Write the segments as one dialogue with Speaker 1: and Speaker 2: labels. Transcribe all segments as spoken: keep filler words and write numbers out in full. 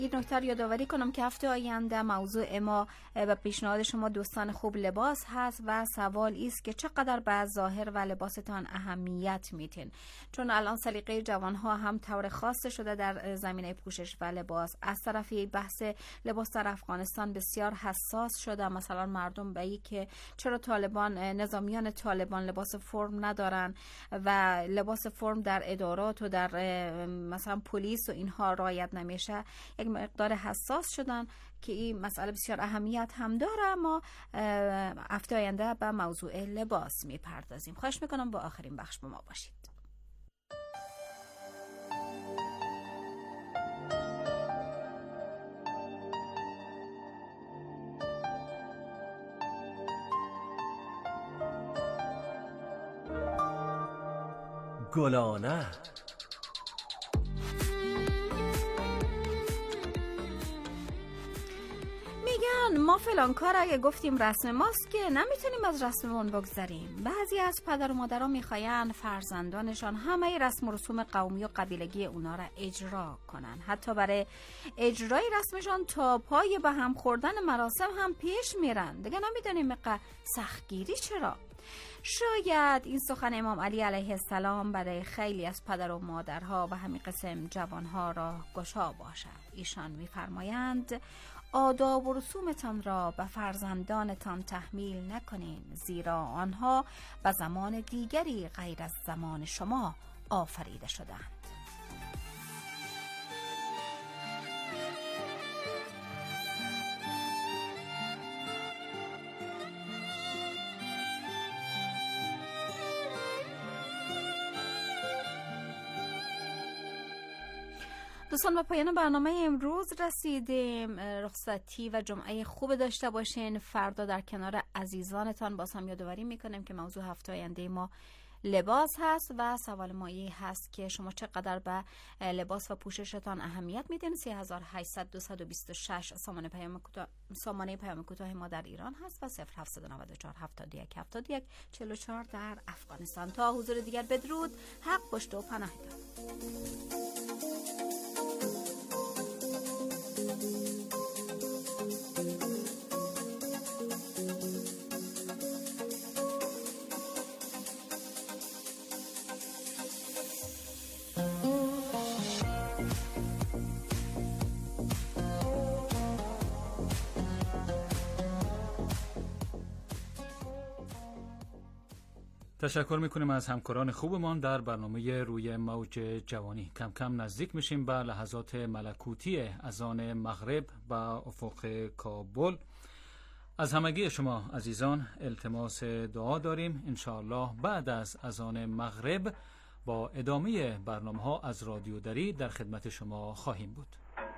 Speaker 1: این نکته رو یادآوری کنم که هفته آینده موضوع ما و پیشنهاد شما دوستان خوب لباس هست و سوال است که چقدر به ظاهر و لباستان اهمیت میتین، چون الان سلیقه جوانها هم طور خاص شده در زمینه پوشش و لباس. از طرفی بحث لباس در افغانستان بسیار حساس شده، مثلا مردم به این که چرا طالبان نظامیان طالبان لباس فرم ندارن و لباس فرم در ادارات و در مثلا پلیس و اینها رعایت نمیشه، یک مقدار حساس شدن که این مسئله بسیار اهمیت هم داره. اما هفته آینده به موضوع لباس میپردازیم. خواهش میکنم با آخرین بخش با ما باشید.
Speaker 2: گلانه
Speaker 1: میگن ما فلان کار اگه گفتیم رسم ماست که نمیتونیم از رسممون بگذریم. بعضی از پدر و مادرها میخواین فرزندانشان همه رسم و رسوم قومی و قبیلگی اونا را اجرا کنن، حتی برای اجرای رسمشان تا پای به هم خوردن مراسم هم پیش میرن. دیگه نمیدونیم مقدر سختگیری چرا. شاید این سخن امام علی علیه السلام برای خیلی از پدر و مادرها و همین قسم جوانها را گشا باشد. ایشان میفرمایند آداب و رسومتان را به فرزندانتان تحمیل نکنین، زیرا آنها به زمان دیگری غیر از زمان شما آفریده شدند. دوستان با پایان برنامه امروز رسیدیم. رخصتی و جمعه خوب داشته باشین. فردا در کنار عزیزانتان باز هم یادآوری میکنیم که موضوع هفته آینده ما لباس هست و سوال ما این هست که شما چقدر به لباس و پوششتان اهمیت میدین. سه هزار و هشتصد و بیست و شش سامانه پیام کوتاه سامانه پیام کوتاه ما در ایران هست و صفر هفتصد و نود و چهار هفتاد و یک هفتاد و یک چهل و چهار در افغانستان. تا حضور دیگر بدرود. حق پشت و پناه دار.
Speaker 3: تشکر میکنیم از همکاران خوبمان در برنامه روی موج جوانی. کم کم نزدیک میشیم به لحظات ملکوتی اذان مغرب به افق کابل. از همگی شما عزیزان التماس دعا داریم. انشاءالله بعد از اذان مغرب با ادامه برنامه ها از رادیو دری در خدمت شما خواهیم بود.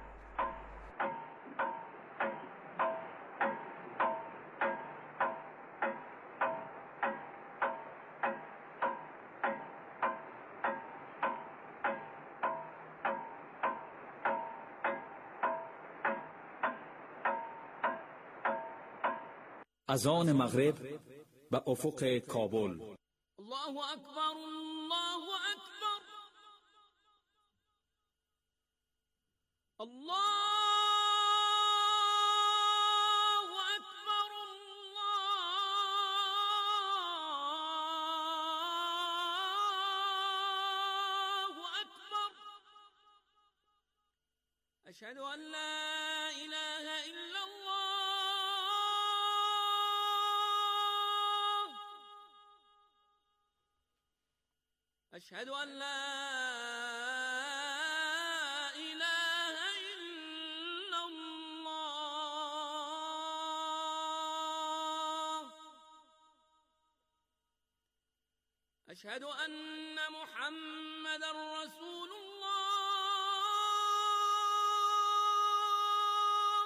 Speaker 4: اذان مغرب به افق کابل.
Speaker 5: الله اکبر، الله اکبر، الله اکبر، الله اکبر. اشهد ان لا اله الا الله. أشهد أن لا إله إلا الله. أشهد أن محمد رسول الله.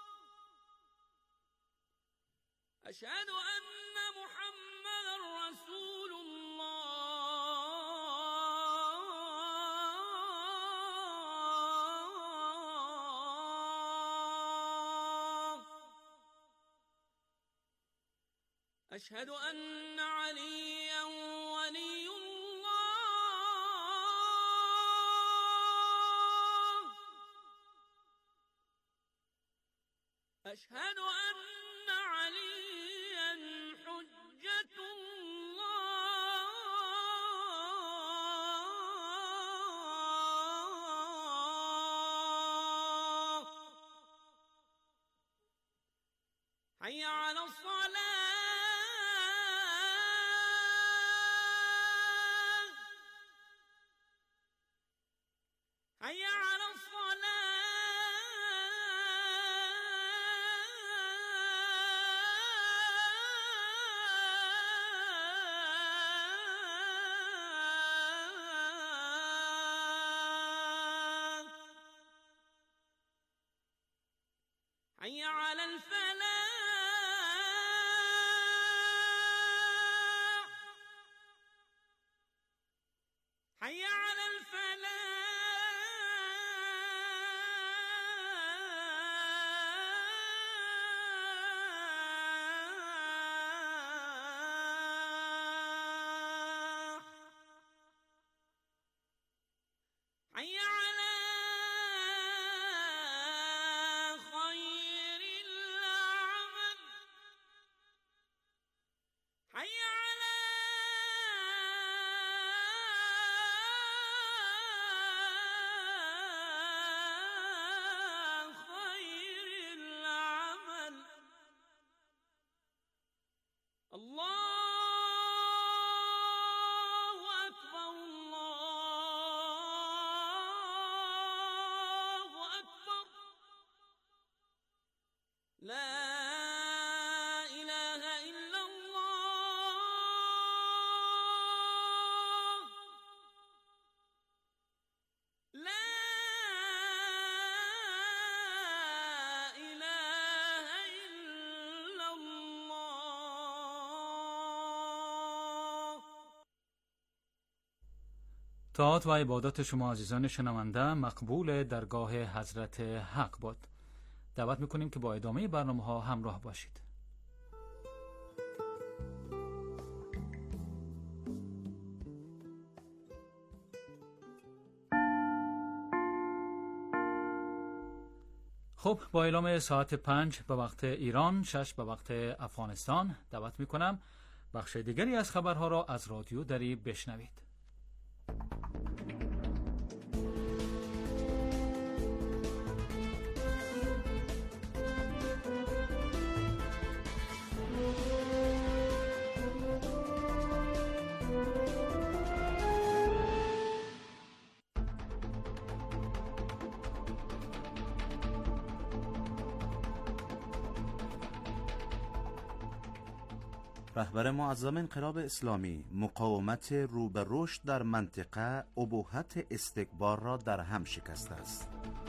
Speaker 5: أشهد أن محمد رسول الله. أشهد أن عليا ولي الله. أشهد أن عليا حجة الله حي على الصلاة حي على الصلاة حي على الفلاح حي على الفلاح حي على خير العمل حي على خير العمل الله أكبر الله أكبر لا إله إلا الله لا إله إلا الله.
Speaker 3: طاعات و عبادات شما عزیزان شنونده مقبول درگاه حضرت حق باد. دعوت میکنیم که با ادامه برنامه ها همراه باشید. خب با اعلام ساعت پنج به وقت ایران، شش به وقت افغانستان، دعوت میکنم بخش دیگری از خبرها را از رادیو دری بشنوید.
Speaker 2: رهبر معظم انقلاب اسلامی مقاومت رو به رشد در منطقه ابهت استکبار را در هم شکسته است.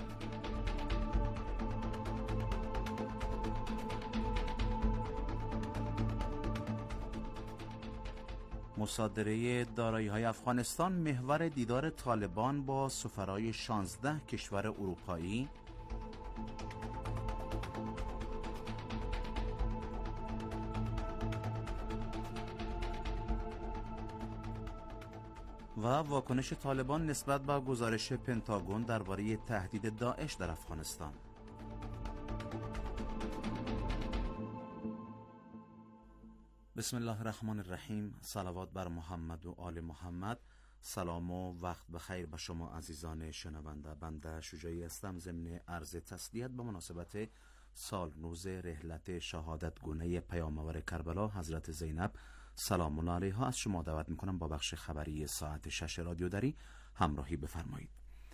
Speaker 2: مصادره دارایی‌های افغانستان محور دیدار طالبان با سفرای شانزده کشور اروپایی. و واکنش طالبان نسبت به گزارش پنتاگون درباره تهدید داعش در افغانستان. بسم الله الرحمن الرحیم. صلوات بر محمد و آل محمد. سلام و وقت بخیر به شما عزیزان شنونده. بنده شجاعی هستم ضمن عرض تسلیت به مناسبت سال نوز رحلت شهادت گونه پیامبر کربلا حضرت زینب سلام الله علیها از شما دعوت میکنم با بخش خبری ساعت شش رادیو دری همراهی بفرمایید.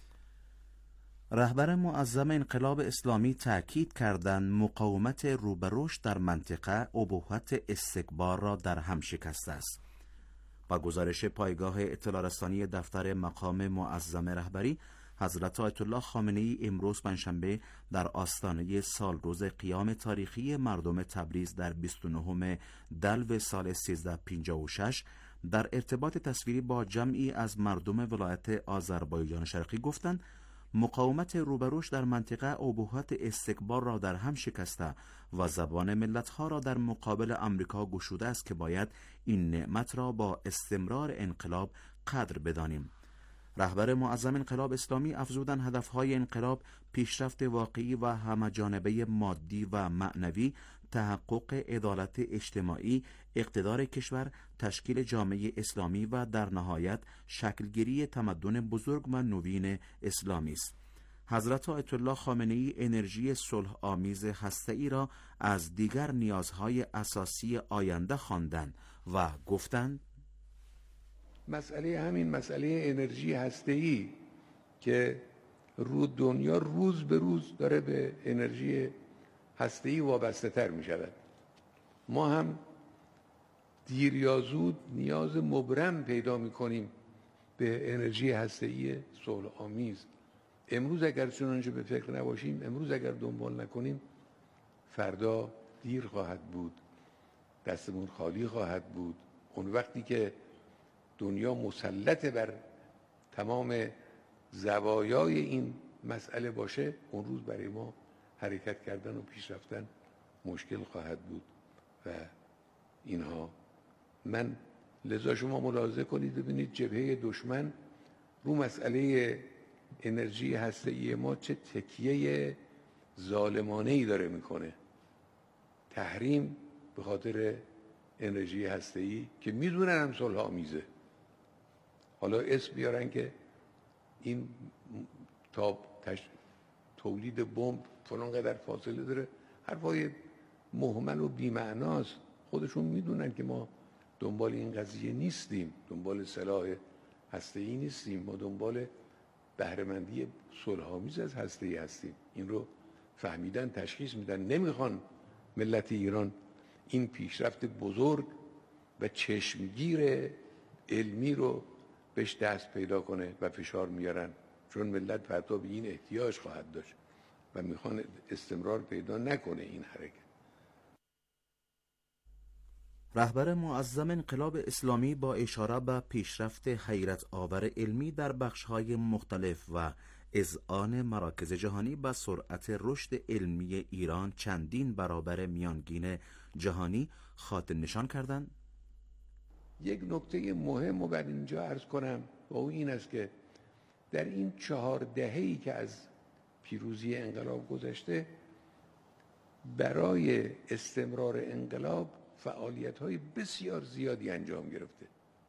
Speaker 2: رهبر معظم انقلاب اسلامی تأکید کردند مقاومت رو به رشد در منطقه ابهت استکبار را در هم شکسته است. با گزارش پایگاه اطلاع رسانی دفتر مقام معظم رهبری، حضرت آیت الله خامنه‌ای امروز پنجشنبه در آستانه سال روز قیام تاریخی مردم تبریز در بیست و نهم دلو سال سیزده پنجاه و شش در ارتباط تصویری با جمعی از مردم ولایت آذربایجان شرقی گفتند مقاومت روبروش در منطقه ابهت استکبار را در هم شکسته و زبان ملتها را در مقابل امریکا گشوده است که باید این نعمت را با استمرار انقلاب قدر بدانیم. رهبر معظم انقلاب اسلامی افزودن هدفهای انقلاب پیشرفت واقعی و همه‌جانبه مادی و معنوی، تحقق عدالت اجتماعی، اقتدار کشور، تشکیل جامعه اسلامی و در نهایت شکلگیری تمدن بزرگ و نوین اسلامی است. حضرت آیت الله خامنه‌ای انرژی صلح آمیز هسته‌ای را از دیگر نیازهای اساسی آینده خواندند و گفتند
Speaker 6: مسئله همین مسئله انرژی هسته‌ای که رو دنیا روز به روز داره به انرژی هسته‌ای وابسته تر می شود. ما هم دیر یا زود نیاز مبرم پیدا می کنیم به انرژی هسته‌ای صلح آمیز. امروز اگر چنانچه به فکر نباشیم، امروز اگر دنبال نکنیم، فردا دیر خواهد بود، دستمون خالی خواهد بود. اون وقتی که دنیا مسلط بر تمام زوایای این مسئله باشه، اون روز برای ما حرکت کردن و پیش رفتن مشکل خواهد بود و اینها. من لذا شما ملاحظه کنید ببینید جبهه دشمن رو مسئله انرژی هسته‌ای ما چه تکیه ظالمانه‌ای داره میکنه. تحریم به خاطر انرژی هسته‌ای که میدونن هم صلح آمیزه، حالا اسم بیارن که این تا تش... تولید بمب فلان قدر فاصله داره، حرفای مهمل و بی‌معناست. خودشون میدونن که ما دنبال این قضیه نیستیم، دنبال سلاح هسته‌ای نیستیم، ما دنبال بهره‌مندی صلح‌آمیز از هسته‌ای هستیم. این رو فهمیدن، تشخیص میدن، نمیخوان ملت ایران این پیشرفت بزرگ و چشمگیر علمی رو بهش دست پیدا کنه و فشار میارن، چون ملت فردا به این احتیاج خواهد داشت و میخوان استمرار پیدا نکنه این حرکت.
Speaker 2: رهبر معظم انقلاب اسلامی با اشاره به پیشرفت حیرت آور علمی در بخش‌های مختلف و اذعان مراکز جهانی به سرعت رشد علمی ایران چندین برابر میانگین جهانی خاطر نشان کردند.
Speaker 6: یک نکته مهم رو بر اینجا عرض کنم و او این است که در این چهار دهه‌ای که از پیروزی انقلاب گذشته، برای استمرار انقلاب فعالیت‌های بسیار زیادی انجام گرفته.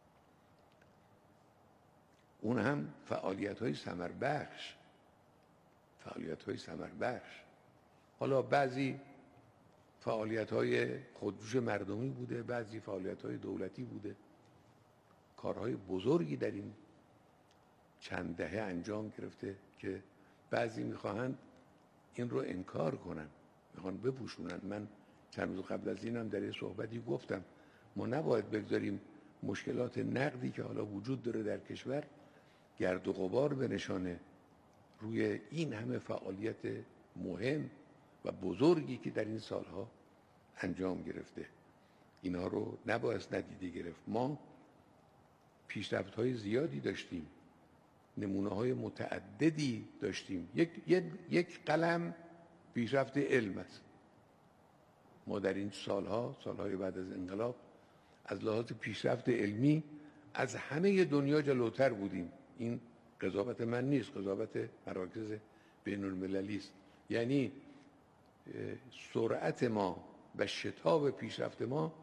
Speaker 6: اون هم فعالیت‌های ثمربخش فعالیت‌های ثمربخش حالا بعضی فعالیت‌های خودجوش مردمی بوده، بعضی فعالیت‌های دولتی بوده. کارهای بزرگی در این چند دهه انجام گرفته که بعضی می‌خواهند این رو انکار کنن، می‌خوان بپوشونن. من چند روز قبل از اینم در یه صحبتی گفتم ما نباید بگذاریم مشکلات نقدی که حالا وجود داره در کشور گرد و غبار بنشانه روی این همه فعالیت مهم و بزرگی که در این سالها انجام گرفته. اینا رو نباید ندیده گرفت. ما پیشرفت‌های زیادی داشتیم، نمونه‌های متعددی داشتیم. یک یک قلم پیشرفت علم است. ما در این سالها سالهای بعد از انقلاب از لحاظ پیشرفت علمی از همه دنیا جلوتر بودیم. این قضاوت من نیست، قضاوت مراکز بین المللی است. یعنی سرعت ما و شتاب پیشرفت ما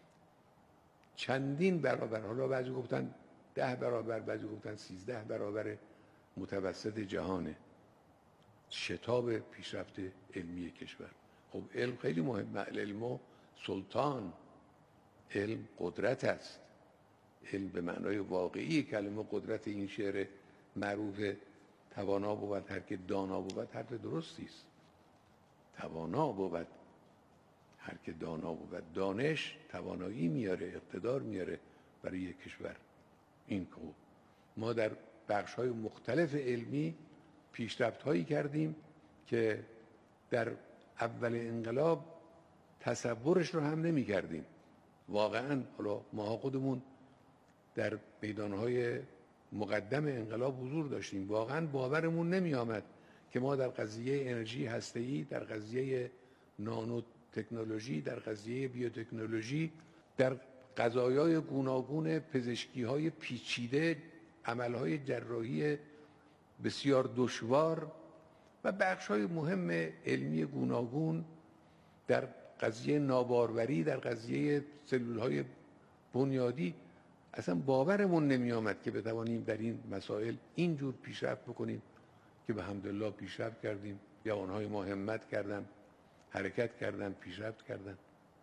Speaker 6: چندین برابر، حالا بعضی گفتن ده برابر، بعضی گفتن سیزده برابر متوسط جهانه شتاب پیشرفت علمی کشور. خب علم خیلی مهمه، علم سلطان، علم قدرت است. علم به معنای واقعی کلمه قدرت، این شعر معروف توانا بود هر که دانا بود، حرف درستی است. توانا بود هر که دانا بود. دانش توانایی میاره، اقتدار میاره برای یک کشور. این که ما در بخش‌های مختلف علمی پیشرفت‌هایی کردیم که در اول انقلاب تصورش رو هم نمی کردیم. واقعا حالا ما خودمون در میدانهای مقدم انقلاب حضور داشتیم، واقعا باورمون نمی آمد که ما در قضیه انرژی هسته‌ای، در قضیه نانو تکنولوژی، در قضیه بیوتکنولوژی، در قضایای گوناگون پزشکی‌های پیچیده عملهای جراحی بسیار دشوار و بخش‌های مهم علمی گوناگون در قضیه ناباروری، در قضیه سلول‌های بنیادی، اصلا باورمون نمی آمد که بتوانیم در این مسائل اینجور پیشرفت بکنیم که به حمدالله پیشرفت کردیم. جوانهای ما همت کردن، حرکت کردن، پیشرفت کردن.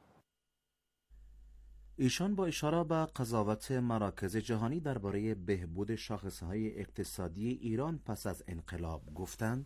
Speaker 2: ایشان با اشاره به قضاوت مراکز جهانی درباره بهبود شاخصهای اقتصادی ایران پس از انقلاب گفتند: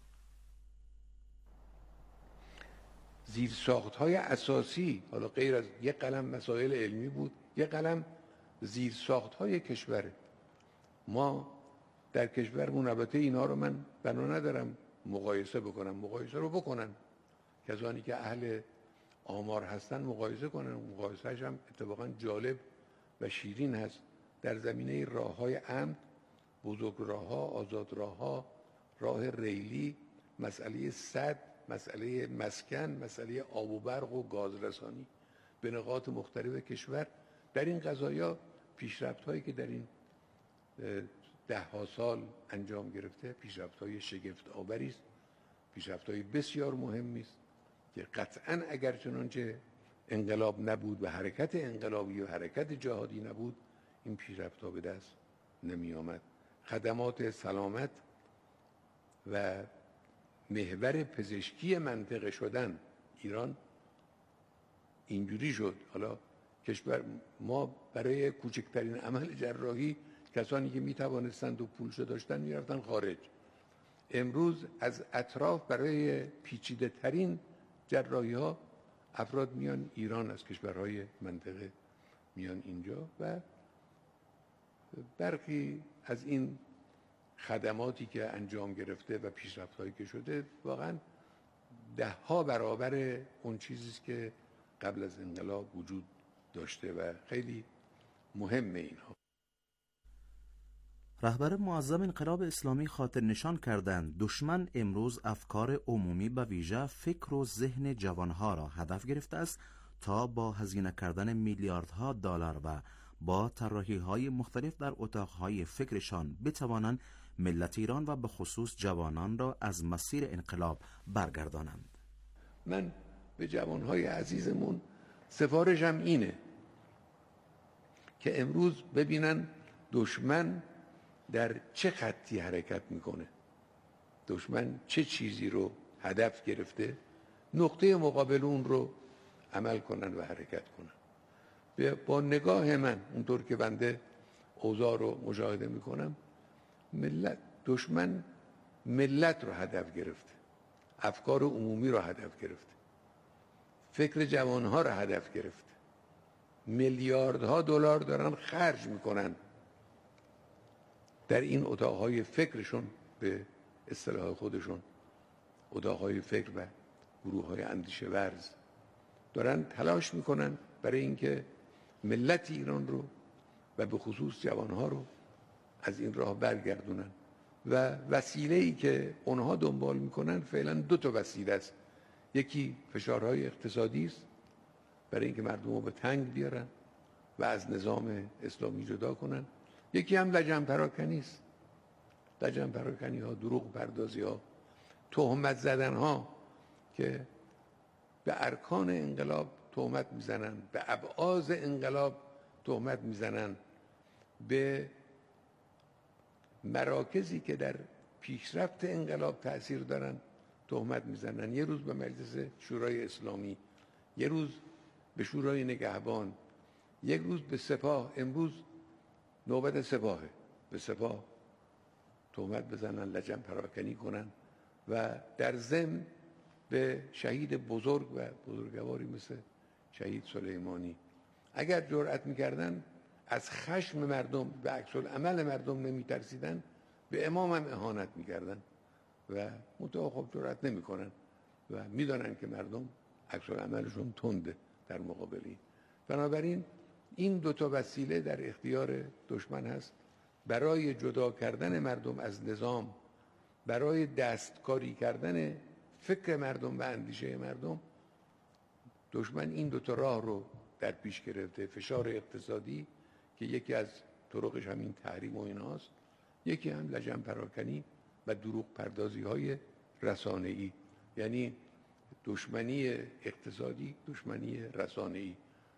Speaker 6: زیرساخت‌های اساسی، حالا غیر از یک قلم مسائل علمی بود، یک قلم زیرساخت‌های کشوره. ما در کشورمون، البته اینا رو من بنا ندارم مقایسه بکنم، مقایسه رو بکنن کسانی که اهل آمار هستن مقایسه کنن. مقایسهش هم اتفاقا جالب و شیرین هست. در زمینه راه‌های عمد، بزرگ راه‌ها، آزاد راه‌ها، راه ریلی، مسئله سد، مسئله مسکن، مسئله آب و برق و گازرسانی به نقاط مختلف کشور، در این قضایا پیشرفت‌هایی که در این ده ها سال انجام گرفته پیشرفت‌های شگفت آوری است، پیشرفت‌های بسیار مهمی است که قطعاً اگر چنانچه انقلاب نبود و حرکت انقلابی و حرکت جهادی نبود، این پیشرفت‌ها به دست نمی آمد. خدمات سلامت و محور پزشکی منطقه شدن ایران اینجوری شد. حالا کشور ما برای کوچکترین عمل جراحی کسانی که می توانستند و پولشو داشتن می رفتن خارج. امروز از اطراف برای پیچیده ترین جراحی ها افراد میان ایران، از کشورهای منطقه میان اینجا و برخی از این خدماتی که انجام گرفته و پیشرفت‌هایی که شده واقعا ده ها برابر اون چیزی است که قبل از انقلاب وجود داشته و خیلی مهمه اینها.
Speaker 2: رهبر معظم انقلاب اسلامی خاطر نشان کردند دشمن امروز افکار عمومی به ویژه فکر و ذهن جوانها را هدف گرفته است تا با هزینه کردن میلیاردها دلار و با طراحی‌های مختلف در اتاقهای فکرشان بتوانند ملت ایران و به خصوص جوانان را از مسیر انقلاب برگردانند.
Speaker 6: من به جوانهای عزیزمون سفارشم اینه که امروز ببینن دشمن در چه خطی حرکت میکنه، دشمن چه چیزی رو هدف گرفته، نقطه مقابل اون رو عمل کنن و حرکت کنن. با نگاه من اونطور که بنده اوضاع رو مشاهده میکنم، ملت دشمن ملت رو هدف گرفته، افکار عمومی رو هدف گرفته، فکر جوانها رو هدف گرفته، میلیاردها دلار دارن خرج میکنن در این اتاقهای فکرشون، به اصطلاح خودشون اتاقهای فکر و گروههای اندیشه ورز دارن تلاش میکنن برای اینکه ملت ایران رو و به خصوص جوانها رو از این راه برگردونن و وسیله‌ای که اونها دنبال میکنن فعلا دو تا وسیله است. یکی فشارهای اقتصادی است برای اینکه مردم رو به تنگ بیارن و از نظام اسلامی جدا کنن. یکی هم لجن پراکنی است. لجن پراکنی ها، دروغ پردازی ها، تهمت زدن ها که به ارکان انقلاب تهمت میزنن، به ابعاض انقلاب تهمت میزنن، به مراکزی که در پیشرفت انقلاب تأثیر دارن تهمت میزنن. یه روز به مجلس شورای اسلامی، یه روز به شورای نگهبان، یک روز به سپاه. امروز نوبت سپاهه، به سپاه تهمت بزنن، لجن پراکنی کنن و در ضمن به شهید بزرگ و بزرگواری مثل شهید سلیمانی اگر جرأت میکردن، از خشم مردم و عکس العمل مردم نمیترسیدن، به امام هم اهانت میکردن و منتها خب جرأت نمیکنن و میدانن که مردم عکس العملشون تنده در مقابل این. بنابراین این دو تا وسیله در اختیار دشمن هست برای جدا کردن مردم از نظام، برای دستکاری کردن فکر مردم و اندیشه مردم. دشمن این دو تا راه رو در پیش گرفته. فشار اقتصادی که یکی از طرقش همین تحریم و ایناست یکی هم لجن پراکنی و دروغ پردازی های رسانه‌ای، یعنی دشمنی اقتصادی، دشمنی رسانه‌ای.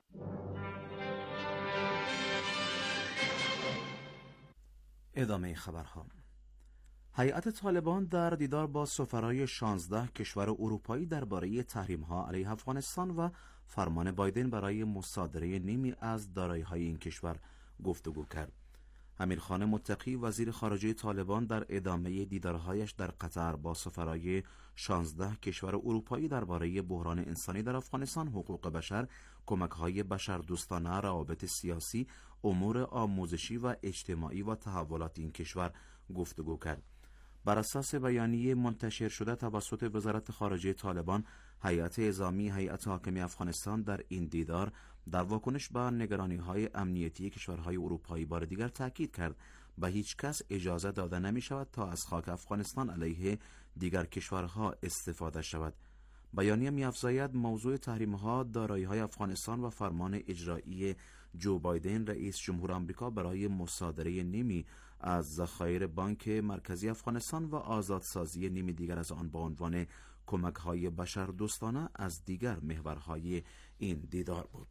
Speaker 2: ادامه خبرها. هیئت طالبان در دیدار با سفرای شانزده کشور اروپایی درباره تحریم‌ها علیه افغانستان و فرمان بایدن برای مصادره نیمی از دارایی‌های این کشور گفتگو کرد. امیرخان متقی وزیر خارجه طالبان در ادامه دیدارهایش در قطر با سفرای شانزده کشور اروپایی درباره بحران انسانی در افغانستان، حقوق بشر، کمک‌های بشردوستانه، روابط سیاسی، امور آموزشی و اجتماعی و تحولات این کشور گفتگو کرد. بر اساس بیانیه منتشر شده توسط وزارت خارجه طالبان، هیئت اعزامی هیئت حاکمه افغانستان در این دیدار در واکنش به نگرانی‌های امنیتی کشورهای اروپایی بار دیگر تاکید کرد به هیچ کس اجازه داده نمی شود تا از خاک افغانستان علیه دیگر کشورها استفاده شود. بیانیه می‌افزاید موضوع تحریم‌ها دارایی‌های افغانستان و فرمان اجرایی جو بایدن رئیس جمهور آمریکا برای مصادره نیمی از ذخایر بانک مرکزی افغانستان و آزادسازی نیمی دیگر از آن با عنوان کمک‌های بشردوستانه از دیگر محورهای این دیدار بود.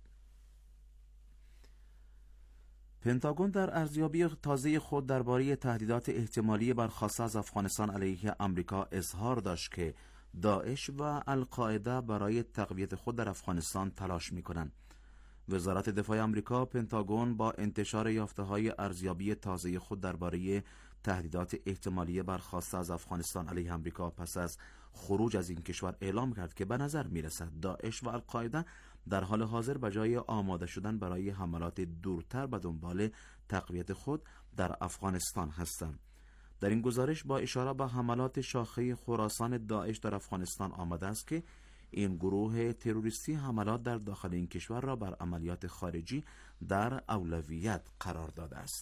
Speaker 2: پنتاگون در ارزیابی تازه خود درباره تهدیدات احتمالی برخاسته از افغانستان علیه آمریکا اظهار داشت که داعش و القاعده برای تقویت خود در افغانستان تلاش می‌کنند. وزارت دفاع آمریکا پنتاگون با انتشار یافته‌های ارزیابی تازه خود درباره تهدیدات احتمالی برخاسته از افغانستان علیه آمریکا پس از خروج از این کشور اعلام کرد که به نظر می‌رسد داعش و القاعده در حال حاضر به جای آماده شدن برای حملات دورتر به دنبال تقویت خود در افغانستان هستند. در این گزارش با اشاره به حملات شاخه خراسان داعش در افغانستان آمده است که این گروه تروریستی حملات در داخل این کشور را بر عملیات خارجی در اولویت قرار داده است.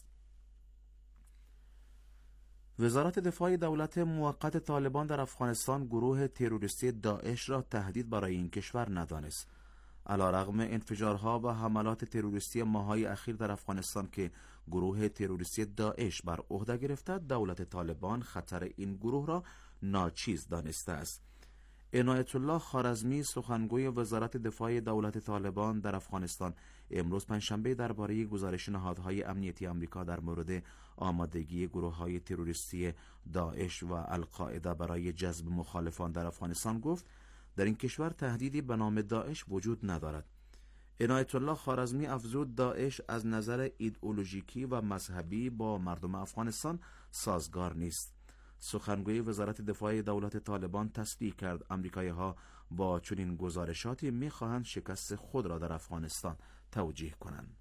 Speaker 2: وزارت دفاع دولت موقت طالبان در افغانستان گروه تروریستی داعش را تهدید برای این کشور ندانست. علیرغم انفجارها و حملات تروریستی ماه‌های اخیر در افغانستان که گروه تروریستی داعش بر عهده گرفته، دولت طالبان خطر این گروه را ناچیز دانسته است. عنایت الله خوارزمی سخنگوی وزارت دفاع دولت طالبان در افغانستان امروز پنجشنبه درباره گزارش نهادهای امنیتی آمریکا در مورد آمادگی گروه‌های تروریستی داعش و القاعده برای جذب مخالفان در افغانستان گفت در این کشور تهدیدی به نام داعش وجود ندارد. عنایت الله خوارزمی افزود داعش از نظر ایدئولوژیکی و مذهبی با مردم افغانستان سازگار نیست. سخنگوی وزارت دفاع دولت طالبان تصدیق کرد آمریکایی‌ها با چنین گزارشاتی می‌خواهند شکست خود را در افغانستان توجیه کنند.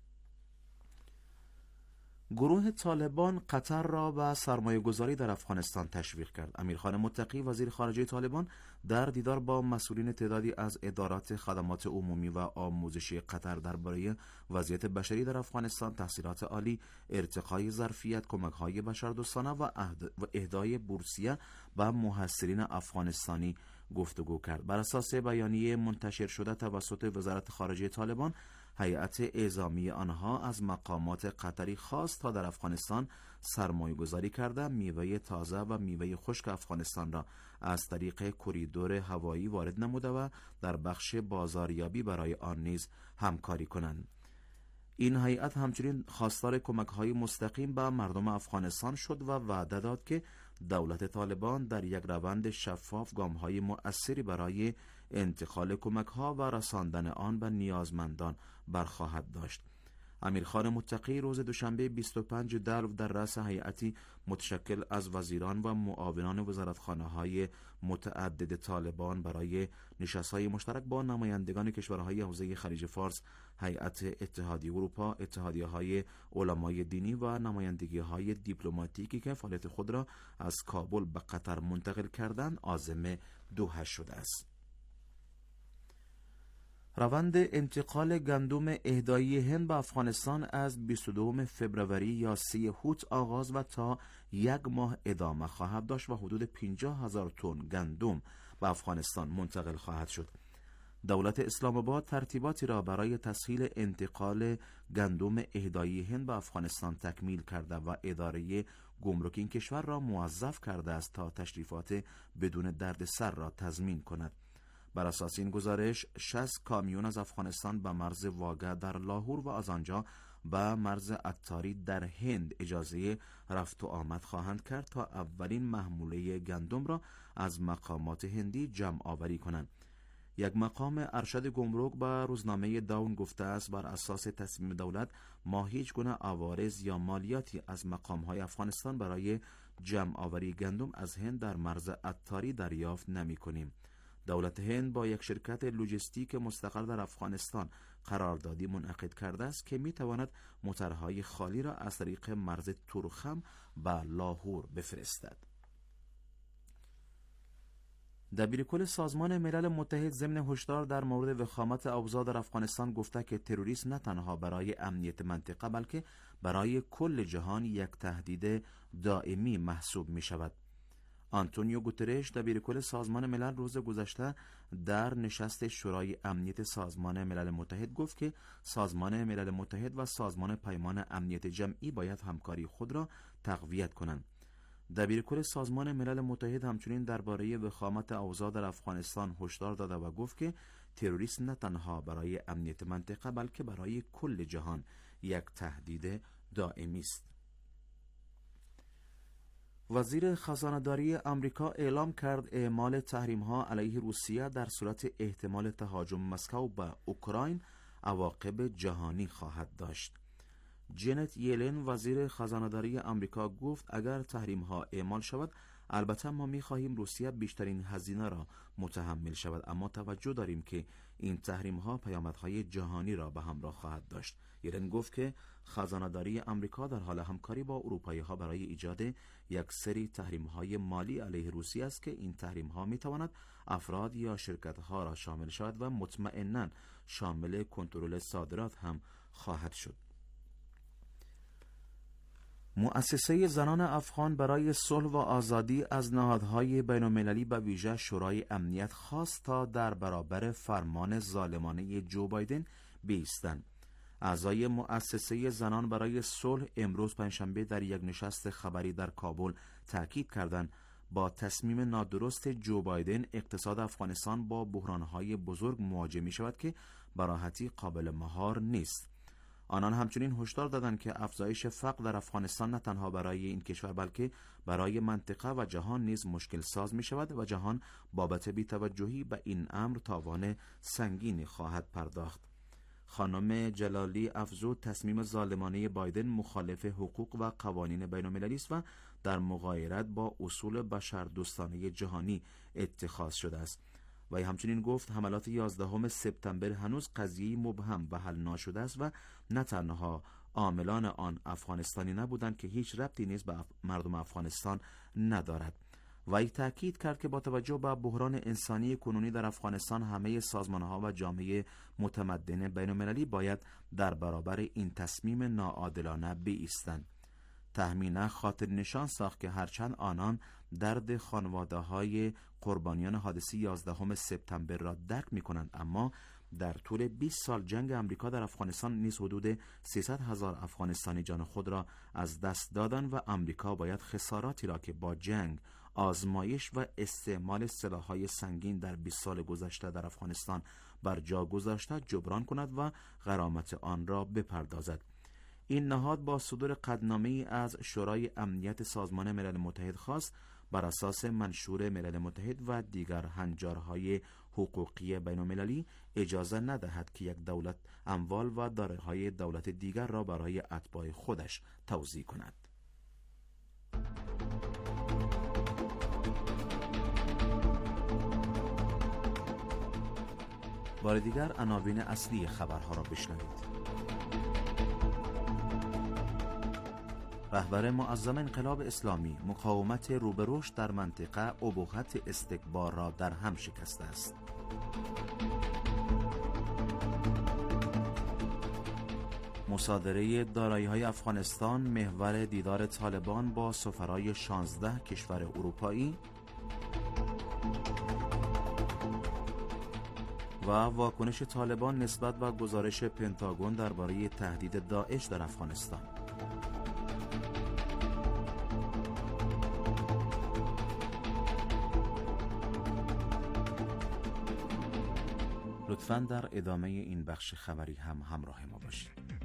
Speaker 2: گروه طالبان قطر را به سرمایه‌گذاری در افغانستان تشویق کرد. امیرخان متقی وزیر خارجه طالبان در دیدار با مسئولین تعدادی از ادارات خدمات عمومی و آموزشی قطر درباره وضعیت بشری در افغانستان، تحصیلات عالی، ارتقای ظرفیت، کمک‌های بشردوستانه و اهدای بورسیه به محصلین افغانستانی گفتگو کرد. بر اساس بیانیه منتشر شده توسط وزارت خارجه طالبان، هیئت اعزامی آنها از مقامات قطری خواست تا در افغانستان سرمایه گذاری کرده میوه تازه و میوه خشک افغانستان را از طریق کریدور هوایی وارد نموده و در بخش بازاریابی برای آن نیز همکاری کنند. این هیئت همچنین خواستار کمک‌های مستقیم به مردم افغانستان شد و وعده داد که دولت طالبان در یک روند شفاف گام‌های مؤثری برای انتقال کمک‌ها و رساندن آن به نیازمندان برخواهد داشت. امیرخان متقی روز دوشنبه بیست و پنج دلو در رأس هیئتی متشکل از وزیران و معاونان وزارتخانه‌های متعدد طالبان برای نشست‌های مشترک با نمایندگان کشورهای حوزه خلیج فارس، هیئت اتحادیه اروپا، اتحادیه‌های علمای دینی و نمایندگی‌های دیپلماتیکی که فعالیت خود را از کابل به قطر منتقل کردند عازم دوحه شده است. روند انتقال گندم اهدایی هند به افغانستان از بیست و دوم فوریه یا سی هوت آغاز و تا یک ماه ادامه خواهد داشت و حدود پنجاه هزار تن گندم به افغانستان منتقل خواهد شد. دولت اسلام آباد ترتیباتی را برای تسهیل انتقال گندم اهدایی هند به افغانستان تکمیل کرده و اداره گمرک این کشور را موظف کرده است تا تشریفات بدون دردسر را تضمین کند. بر اساس این گزارش شصت کامیون از افغانستان به مرز واگه در لاهور و از آنجا به مرز عطاری در هند اجازه رفت و آمد خواهند کرد تا اولین محموله گندم را از مقامات هندی جمع آوری کنند. یک مقام ارشد گمرک به روزنامه داون گفته است بر اساس تصمیم دولت ما هیچ گونه عوارض یا مالیاتی از مقام‌های افغانستان برای جمع آوری گندم از هند در مرز عطاری دریافت نمی‌کنیم. دولت هند با یک شرکت لوجستیک مستقر در افغانستان قراردادی منعقد کرده است که می‌تواند موترهای خالی را از طریق مرز تورخم به لاهور بفرستد. دبیرکل سازمان ملل متحد ضمن هشدار در مورد وخامت اوضاع در افغانستان گفته که تروریسم نه تنها برای امنیت منطقه بلکه برای کل جهان یک تهدید دائمی محسوب می شود. آنتونیو گوترش دبیرکل سازمان ملل روز گذشته در نشست شورای امنیت سازمان ملل متحد گفت که سازمان ملل متحد و سازمان پیمان امنیت جمعی باید همکاری خود را تقویت کنند. دبیرکل سازمان ملل متحد همچنین درباره وخامت اوضاع در افغانستان هشدار داده و گفت که تروریسم نه تنها برای امنیت منطقه بلکه برای کل جهان یک تهدید دائمی است. وزیر خزانه‌داری آمریکا اعلام کرد اعمال تحریم‌ها علیه روسیه در صورت احتمال تهاجم مسکو به اوکراین عواقب جهانی خواهد داشت. جنت یلن وزیر خزانه‌داری آمریکا گفت اگر تحریم‌ها اعمال شود البته ما می‌خواهیم روسیه بیشترین هزینه را متحمل شود، اما توجه داریم که این تحریم‌ها پیامدهای جهانی را به همراه خواهد داشت. یلن گفت که خزانه‌داری آمریکا در حال همکاری با اروپایی‌ها برای ایجاد یک سری تحریم‌های مالی علیه روسیه است که این تحریم‌ها می‌تواند افراد یا شرکت‌ها را شامل شود و مطمئناً شامل کنترل صادرات هم خواهد شد. مؤسسه زنان افغان برای صلح و آزادی از نهادهای بین‌المللی به ویژه شورای امنیت خواست تا در برابر فرمان ظالمانه جو بایدن بایستند. اعضای مؤسسه زنان برای صلح امروز پنجشنبه در یک نشست خبری در کابل تاکید کردند با تصمیم نادرست جو بایدن اقتصاد افغانستان با بحران‌های بزرگ مواجه می‌شود که به راحتی قابل مهار نیست. آنان همچنین هشدار دادند که افزایش فقر در افغانستان نه تنها برای این کشور بلکه برای منطقه و جهان نیز مشکل ساز می شود و جهان بابت بی‌توجهی به این امر تاوان سنگینی خواهد پرداخت. خانم جلالی افزود تصمیم ظالمانه بایدن مخالف حقوق و قوانین بین‌المللی است و در مغایرت با اصول بشردوستانه جهانی اتخاذ شده است. و همچنین گفت حملات یازدهم سپتامبر هنوز قضیه مبهم و حل نشده است و نه تنها عاملان آن افغانستانی نبودند که هیچ ربطی نیز به مردم افغانستان ندارد. و ای تأکید کرد که با توجه به بحران انسانی کنونی در افغانستان همه سازمان‌ها و جامعه متمدن بین‌المللی باید در برابر این تصمیم ناعادلانه بایستند. تهمینه خاطر نشان ساخت که هرچند آنان درد خانواده‌های قربانیان حادثه یازدهم سپتامبر را درک می‌کنند، اما در طول بیست سال جنگ امریکا در افغانستان نیز حدود سیصد هزار افغانستانی جان خود را از دست دادند و امریکا باید خساراتی را که با جنگ، آزمایش و استعمال سلاح‌های سنگین در بیست سال گذشته در افغانستان بر جا گذاشته جبران کند و غرامت آن را بپردازد. این نهاد با صدور قطعنامه‌ای از شورای امنیت سازمان ملل متحد خواست بر اساس منشور ملل متحد و دیگر هنجارهای حقوقی بین‌المللی اجازه ندهد که یک دولت اموال و دارایی‌های دولت دیگر را برای اتباع خودش توزیع کند. بار دیگر عناوین اصلی خبرها را بشنوید. رهبر معظم انقلاب اسلامی مقاومت رو به رشد در منطقه ابهت استکبار را در هم شکسته است. مصادره دارایی‌های افغانستان محور دیدار طالبان با سفرای شانزده کشور اروپایی و واکنش طالبان نسبت به گزارش پنتاگون درباره تهدید داعش در افغانستان. لطفاً در ادامه این بخش خبری هم همراه ما باشید.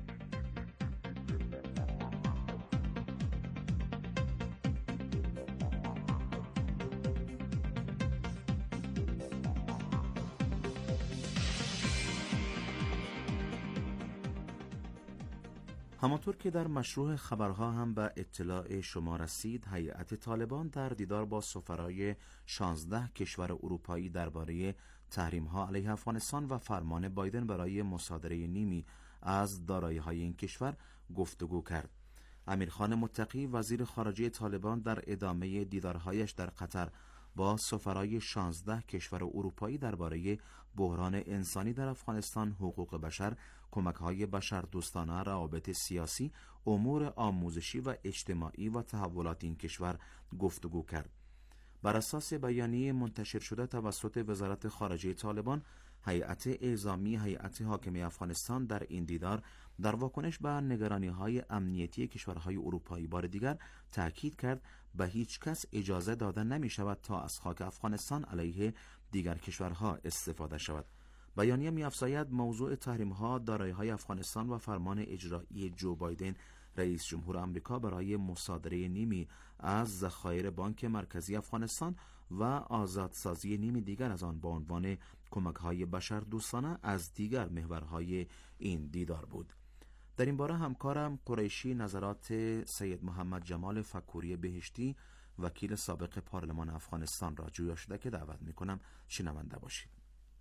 Speaker 2: همانطور که در مشروع خبرها هم به اطلاع شما رسید، هیئت طالبان در دیدار با سفرای شانزده کشور اروپایی درباره تحریم‌ها علیه افغانستان و فرمان بایدن برای مصادره نیمی از دارایی‌های این کشور گفتگو کرد. امیرخان متقی وزیر خارجه طالبان در ادامه دیدارهایش در قطر با سفرای شانزده کشور اروپایی درباره بحران انسانی در افغانستان، حقوق بشر، کمک‌های بشردوستانه، روابط سیاسی، امور آموزشی و اجتماعی و تحولات این کشور گفتگو کرد. بر اساس بیانیه منتشر شده توسط وزارت خارجه طالبان، هیئت اعزامی هیئت حاکمه افغانستان در این دیدار در واکنش به نگرانی‌های امنیتی کشورهای اروپایی بار دیگر تأکید کرد به هیچ کس اجازه داده نمی شود تا از خاک افغانستان علیه دیگر کشورها استفاده شود. بیانیه می افزاید موضوع تحریم‌ها دارایی‌های افغانستان و فرمان اجرایی جو بایدن رئیس جمهور آمریکا برای مصادره نیمی از ذخایر بانک مرکزی افغانستان و آزادسازی نیمی دیگر از آن با عنوان کمک‌های بشردوستانه از دیگر محورهای این دیدار بود. در این باره همکارم قریشی نظرات سید محمد جمال فکوری بهشتی وکیل سابق پارلمان افغانستان را جویا شده که دعوت می‌کنم شنونده باشید.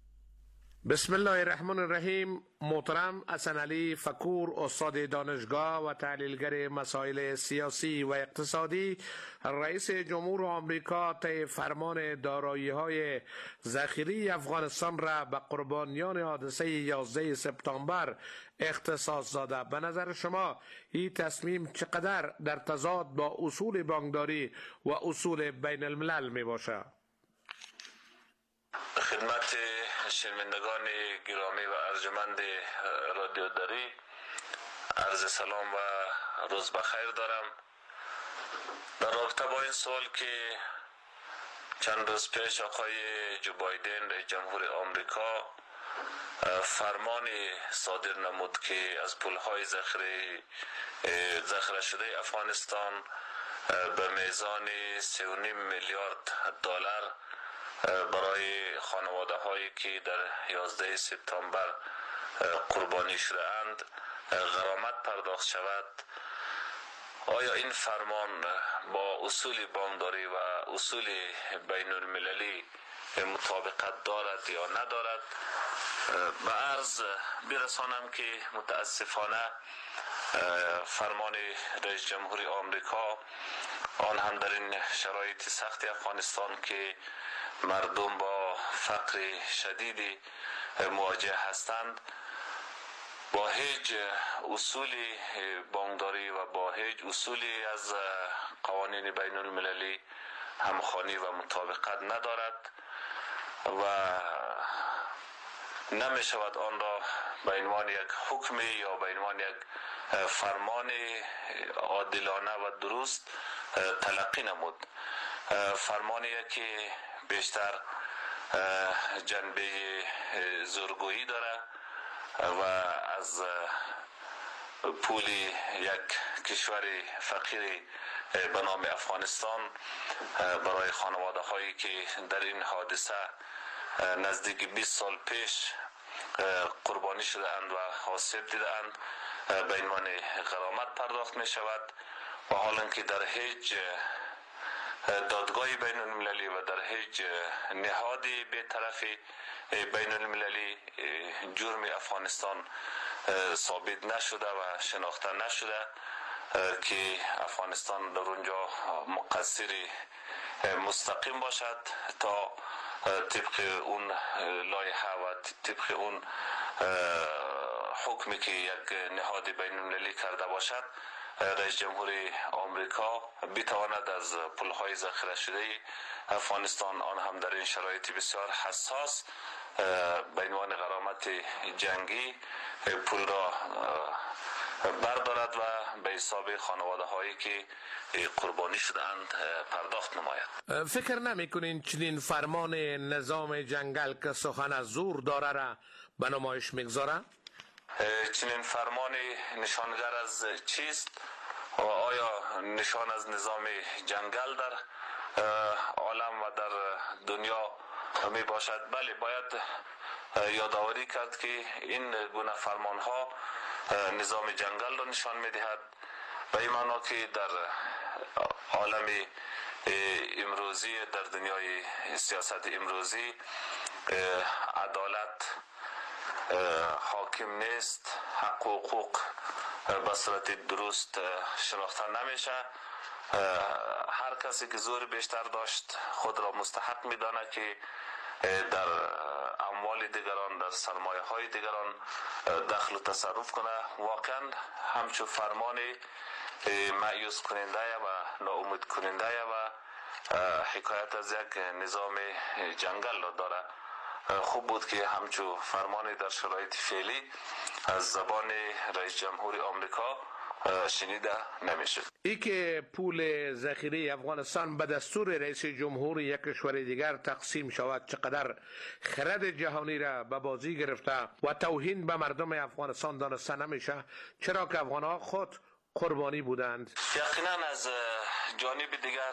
Speaker 7: بسم الله الرحمن الرحیم. محترم حسن علی فکور، استاد دانشگاه و تحلیلگر مسائل سیاسی و اقتصادی، رئیس جمهور آمریکا طی فرمان دارایی‌های ذخیره افغانستان را به قربانیان حادثه یازده سپتامبر اختصاص داده. به نظر شما این تصمیم چقدر در تضاد با اصول بانکداری و اصول بین الملل می باشه؟
Speaker 8: خدمت شنوندگان گرامی و ارجمند رادیو دری عرض سلام و روز بخیر دارم. در رابطه با این سوال که چند روز پیش آقای جو بایدن رئیس جمهور آمریکا فرمانی صادر نمود که از پولهای ذخیره ذخیره شده افغانستان به میزان سه و نیم میلیارد دلار برای خانواده هایی که در یازده سپتامبر قربانی شده اند غرامت پرداخت شود. آیا این فرمان با اصول بانکداری و اصول بین المللی مطابقت دارد یا ندارد؟ به عرض برسانم که متاسفانه فرمان رئیس جمهور آمریکا، آن هم در این شرایط سخت افغانستان که مردم با فقر شدیدی مواجه هستند، با هیچ اصولی بانکداری و با هیچ اصولی از قوانین بین المللی همخوانی و مطابقت ندارد و نمی شود آن را به عنوان یک حکم یا به عنوان یک فرمان عادلانه و درست تلقی نمود. فرمانی که بیشتر جنبه زورگویی داره و از پول یک کشور فقیر به نام افغانستان برای خانواده هایی که در این حادثه نزدیک بیست سال پیش قربانی شده اند و آسیب دیده اند به عنوان غرامت پرداخت می شود و حالا که در هیچ دادگاه بین المللی و در هیچ نهادی بی‌طرفی بین المللی جرم افغانستان ثابت نشده و شناخته نشده که افغانستان در اونجا مقصر مستقیم باشد تا طبق اون لایحه و طبق اون حکمی که یک نهاد بین المللی کرده باشد رئیس جمهور آمریکا بتواند از پولهای ذخیره شده افغانستان، آن هم در این شرایط بسیار حساس، به عنوان غرامت جنگی پول را بردارد و به حساب خانواده هایی که قربانی شدند پرداخت نماید.
Speaker 7: فکر نمی‌کنین چنین فرمان نظام جنگل که سخن از زور داره را به نمایش میگذاره؟
Speaker 8: چنین فرمان نشانگر از چیست و آیا نشان از نظام جنگل در عالم و در دنیا می باشد؟ بله، باید یادآوری کرد که این گونه فرمان ها نظام جنگل را نشان می دهد، به این معنا که در عالم امروزی، در دنیای سیاست امروزی عدالت حاکم نیست، حق و حقوق به صورت درست شناخته نمیشه. هر کسی که زور بیشتر داشت خود را مستحق میدانه که در اموال دیگران، در سرمایه های دیگران دخل و تصرف کنه. واقعا همچون فرمان مایوس کننده و ناامید کننده و حکایت از یک نظام جنگل را داره. خوب بود که همچون فرمانی در شرایط فعلی از زبان رئیس جمهور آمریکا شنیده نمیشه.
Speaker 7: ای که پول ذخیره افغانستان به دستور رئیس جمهور یک کشور دیگر تقسیم شود چقدر خرد جهانی را به بازی گرفته و توهین به مردم افغانستان دانسته نمیشه، چرا که افغانها خود قربانی بودند.
Speaker 8: یقینا از جانب دیگر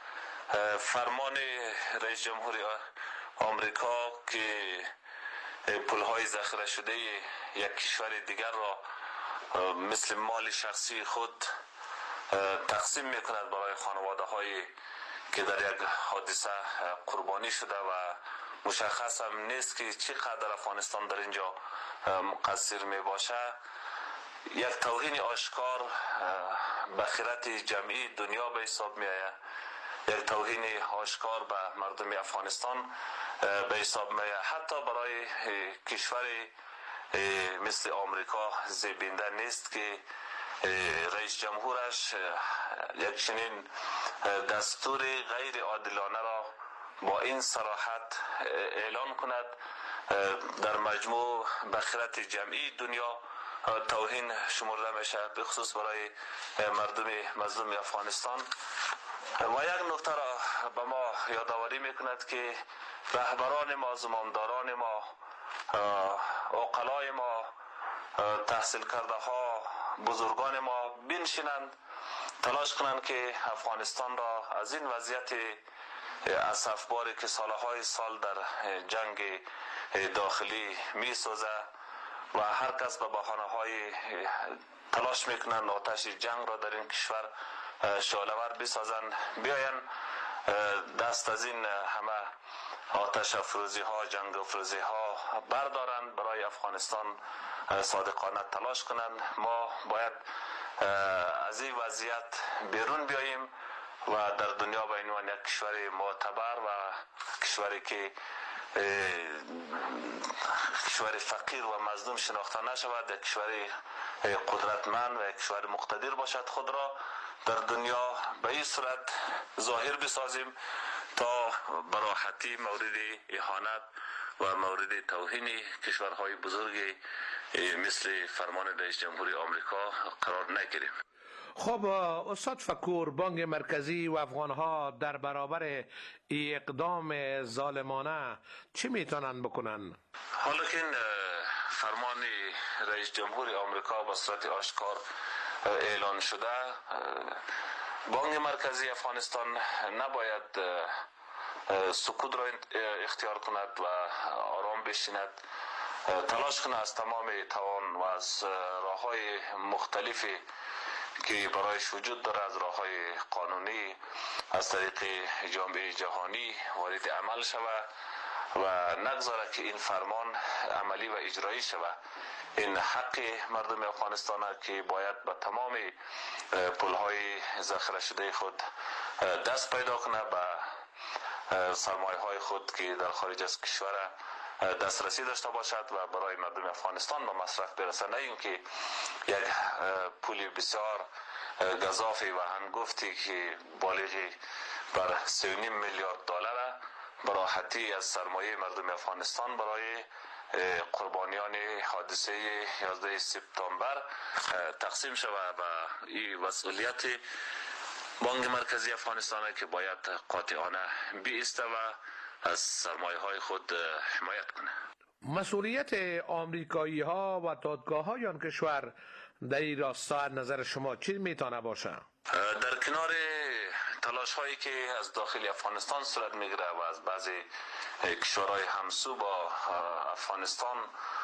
Speaker 8: فرمان رئیس جمهور آمریکا که پولهای ذخیره شده یک کشور دیگر را مثل مال شخصی خود تقسیم میکند برای خانواده هایی که در یک حادثه قربانی شده و مشخص هم نیست که چقدر افغانستان در اینجا مقصر می باشه، یک توهین آشکار به خیرت جمعی دنیا به حساب می آید، یک توهین آشکار به مردم افغانستان به حساب می آید. حتی برای کشوری مثل آمریکا زیبنده نیست که رئیس جمهورش یک چنین دستور غیر عادلانه را با این صراحت اعلان کند. در مجموع به خیرت جمعی دنیا توهین شمرده میشه، به خصوص برای مردم مظلوم افغانستان. و یک نکته را به ما یادآوری میکند که رهبران ما، زمامداران ما، عقلای ما، تحصیل کرده ها، بزرگان ما بنشینند، تلاش کنند که افغانستان را از این وضعیت اسفباری که سالهای سال در جنگ داخلی می سوزه و هر کس به بحانه های تلاش میکنند آتش جنگ را در این کشور شعله‌ور بسازند، بیاین دست از این همه آتش افروزی ها، جنگ افروزی ها بردارند، برای افغانستان صادقانه تلاش کنند. ما باید از این وضعیت بیرون بیاییم و در دنیا به عنوان یک کشور معتبر و کشوری که کشور فقیر و مظلوم شناخته نشود، یک کشور قدرتمند و یک کشور مقتدر باشد، خود را در دنیا به این صورت ظاهر بسازیم تا براحتی مورد اهانت و مورد توهین کشورهای بزرگی مثل فرمان رئیس جمهور آمریکا قرار نگیریم.
Speaker 7: خب استاد فکور، بانک مرکزی و افغانها در برابر اقدام ظالمانه چی میتونن بکنن؟
Speaker 8: حالا که این فرمان رئیس جمهور آمریکا به صورت آشکار اعلان شده، بانک مرکزی افغانستان نباید سکوت را اختیار کند و آرام بشیند، تلاش کنه از تمام توان و از راه‌های مختلفی که برایش وجود داره، از راه‌های قانونی، از طریق جامعه جهانی وارد عمل شود و نگذاره که این فرمان عملی و اجرایی شود. این حق مردم افغانستان است که باید به تمام پولهای ذخیره شده خود دست پیدا کنه، به سرمایه های خود که در خارج از کشور دسترسی داشته باشد و برای مردم افغانستان به مصرف برسه، نه اینکه یک پول بسیار گزافی و هنگفتی که بالغ بر سه و نیم میلیارد دلار به راحتی از سرمایه مردم افغانستان برای قربانیان حادثه یازده سپتامبر تقسیم شود و این مسئولیت بانک مرکزی افغانستان که باید قاطعانه بیسته و از سرمایه های خود حمایت کنه.
Speaker 7: مسئولیت آمریکایی ها و دادگاه های آن کشور در این راستا از نظر شما چی میتونه باشه؟
Speaker 8: در کنار تلاش هایی که از داخل افغانستان صورت میگیره و از بعضی کشورهای همسو با افغانستان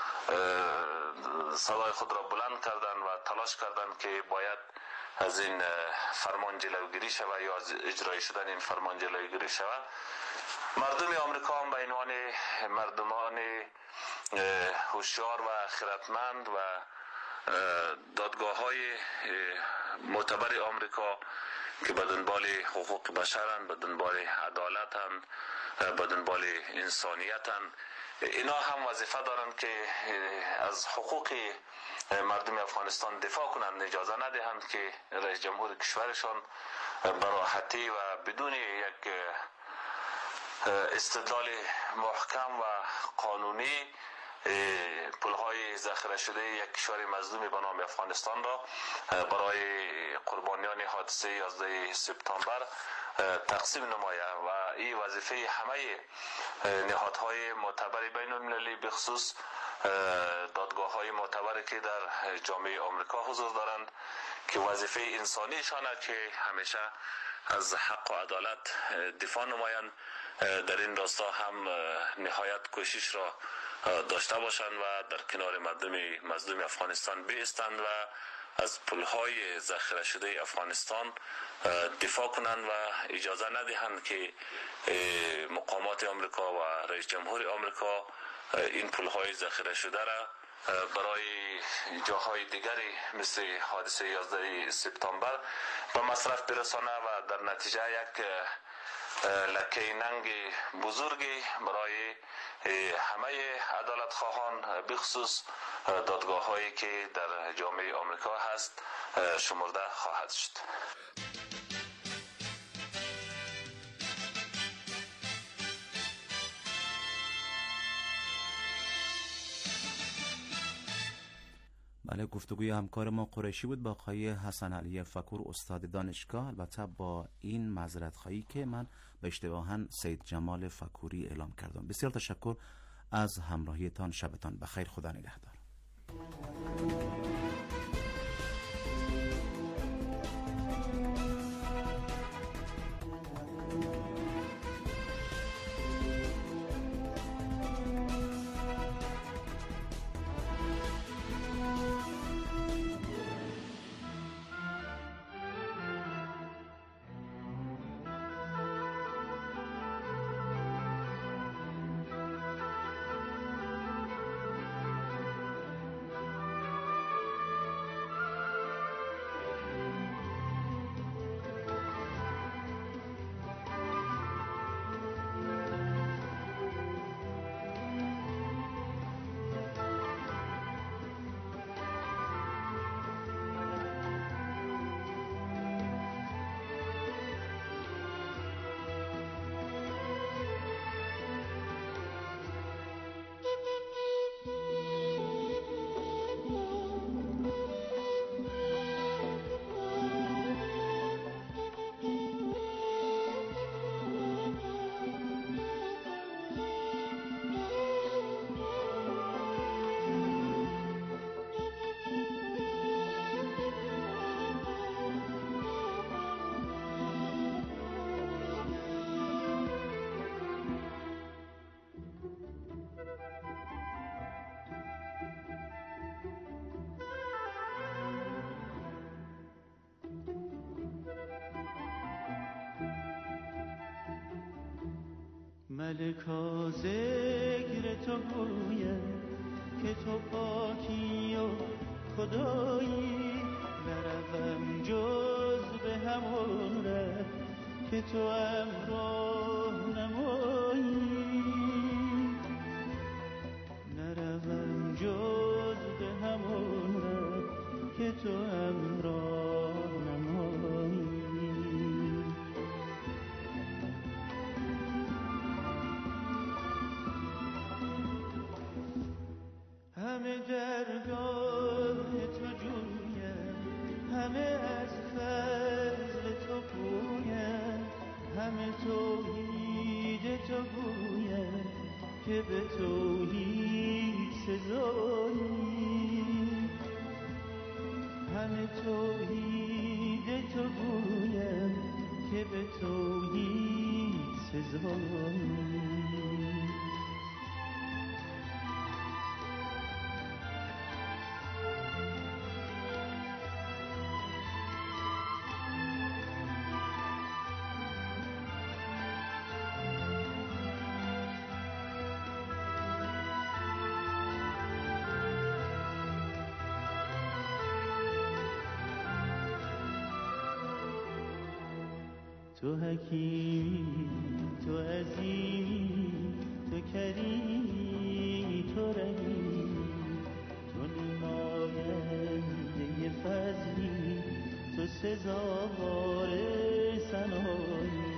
Speaker 8: صدای خود را بلند کردن و تلاش کردن که باید از این فرمان جلوگیری شود یا از اجرای شدن این فرمان جلوگیری شود، مردم آمریکا هم به عنوان مردمان هوشیار و خردمند و دادگاه های معتبر آمریکا که به دنبال حقوق بشرند، به دنبال عدالتند، به دنبال انسانیتند، اینا هم وظیفه دارند که از حقوق مردم افغانستان دفاع کنند، اجازه ندهند که رئیس جمهور کشورشان به راحتی و بدون یک استدلال محکم و قانونی پولهای ذخیره شده یک کشور مظلوم به نام افغانستان را برای قربانیان حادثه یازده سپتامبر تقسیم نماید و این وظیفه همه نهادهای معتبر بین المللی به خصوص دادگاه های معتبر که در جامعه آمریکا حضور دارند که وظیفه انسانیشان که همیشه از حق و عدالت دفاع نمایند در این راستا هم نهایت کوشش را داشته باشند و در کنار مردم مظلوم افغانستان بایستند و از پولهای ذخیره شده افغانستان دفاع کنند و اجازه ندهند که مقامات آمریکا و رئیس جمهور آمریکا این پولهای ذخیره شده را برای جاهای دیگری مثل حادثه یازده سپتامبر به مصرف برسانه و در نتیجه یک لکه ننگ بزرگی برای همه عدالت خواهان بخصوص دادگاه هایی که در جامعه آمریکا هست شمرده خواهد شد.
Speaker 2: بله، گفتگوی همکار ما قریشی بود با آقای حسن علی فکور استاد دانشگاه، البته با این معذرت خواهی که من به اشتباها سید جمال فکوری اعلام کردم. بسیار تشکر از همراهیتان، شبتان بخیر، خدا نگهدار.
Speaker 9: ملکا ذکر تو گوید که تو پاکی و خدایی، نروم جز به همون ره که تو امراه نمایی، نروم جز به همون ره که تو امراه نمایی. گدایی، همه توحید تو گویم که به توحید سزایی. تو حکیمی، تو عظیمی، تو کریمی، تو رحیمی، تو نماینده فضلی، تو سزاوار ثنایی.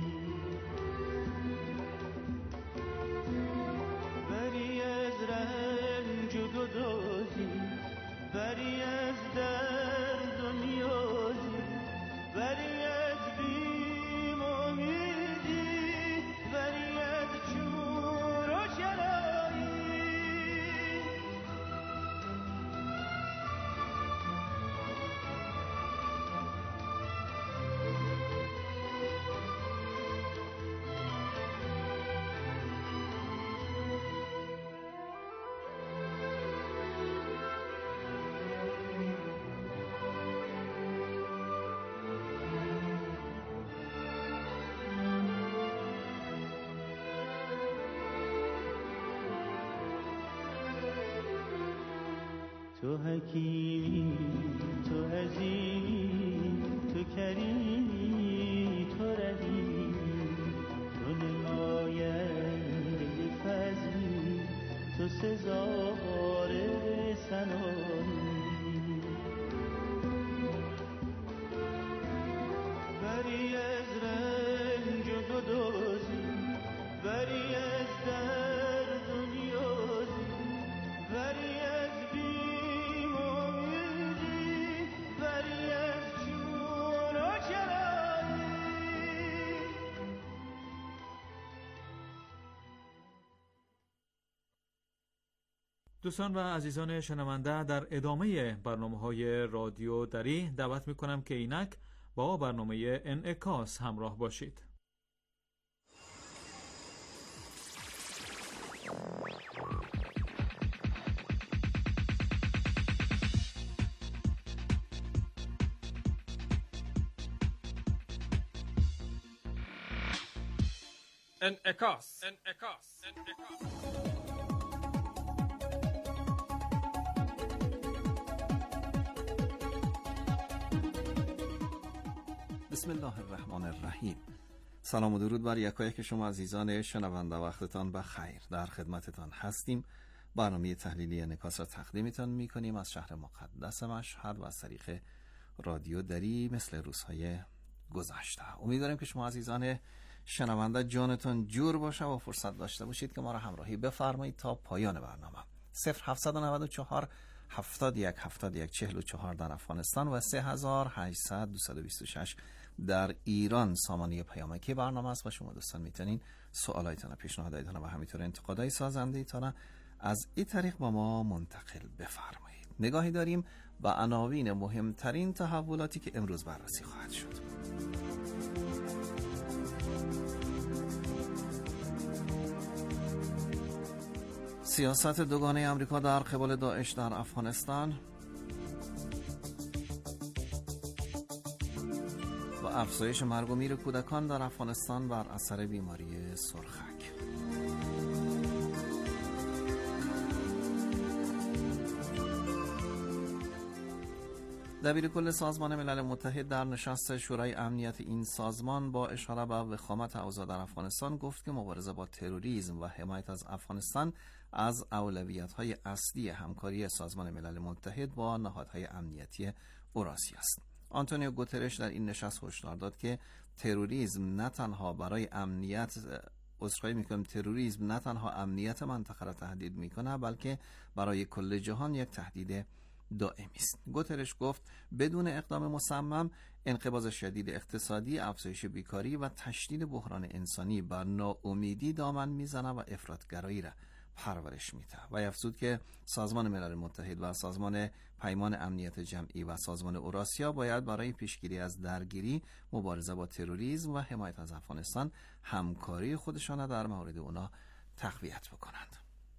Speaker 9: بری از رنج و گدازی، بری از درد و نیازی، بری از بیم و امیدی، بری از چور و چرایی. تو حکیمی، تو عظیمی، تو کریمی، تو رحیمی، تو نماینده فضلی، تو سزاوار ثنایی. بری از رنج و گدازی، بری از درد و نیازی، بری از بیم و امیدی، بری از چون و چرایی.
Speaker 3: دوستان و عزیزان شنونده، در ادامه برنامه‌های رادیو دری دعوت می‌کنم که اینک با برنامه انعکاس همراه باشید.
Speaker 4: انعکاس انعکاس انعکاس
Speaker 10: بسم الله الرحمن الرحیم. سلام و درود بر یکایک شما عزیزان شنونده، وقتتان بخیر. در خدمتتان هستیم. برنامه تحلیلی انعکاس را تقدیمتان می‌کنیم از شهر مقدس مشهد و از طریق رادیو دری مثل روزهای گذشته. امیدواریم که شما عزیزان شنونده جانتان جور باشه و فرصت داشته باشید که ما را همراهی بفرمایید تا پایان برنامه. صفر هفتصد و نود و چهار هفتاد و یک هفتاد و یک چهل و چهار در افغانستان و سه هزار و هشتصد دویست و بیست و شش در ایران سامانه پیامکی برنامه است و شما دوستان میتونین سوالایتان، پیشنهاداتتان و همینطور انتقادهای سازنده ایتان از این طریق با ما منتقل بفرمایید. نگاهی داریم و عناوین مهمترین تحولاتی که امروز بررسی خواهد شد. سیاست دوگانه امریکا در قبال داعش در افغانستان و افزایش مرگ و میر کودکان در افغانستان بر اثر بیماری سرخک. دبیرکل سازمان ملل متحد در نشست شورای امنیت این سازمان با اشاره به وخامت اوضاع در افغانستان گفت که مبارزه با تروریسم و حمایت از افغانستان از اولویت‌های اصلی همکاری سازمان ملل متحد با نهادهای امنیتی اوراسیا است. آنتونیو گوترش در این نشست هشدار داد که تروریسم نه تنها برای امنیت عذرخواهی میکنم تروریسم نه تنها امنیت منطقه را تهدید میکنه بلکه برای کل جهان یک تهدید دائمی است. گوترش گفت بدون اقدام مصمم انقباض شدید اقتصادی، افزایش بیکاری و تشدید بحران انسانی بر ناامیدی دامن میزنه و افراطگرایی را پرورش میده و افزود که سازمان ملل متحد و سازمان پیمان امنیت جمعی و سازمان اوراسیا باید برای پیشگیری از درگیری، مبارزه با تروریسم و حمایت از افغانستان همکاری خودشان در مورد اونا تقویت بکنند.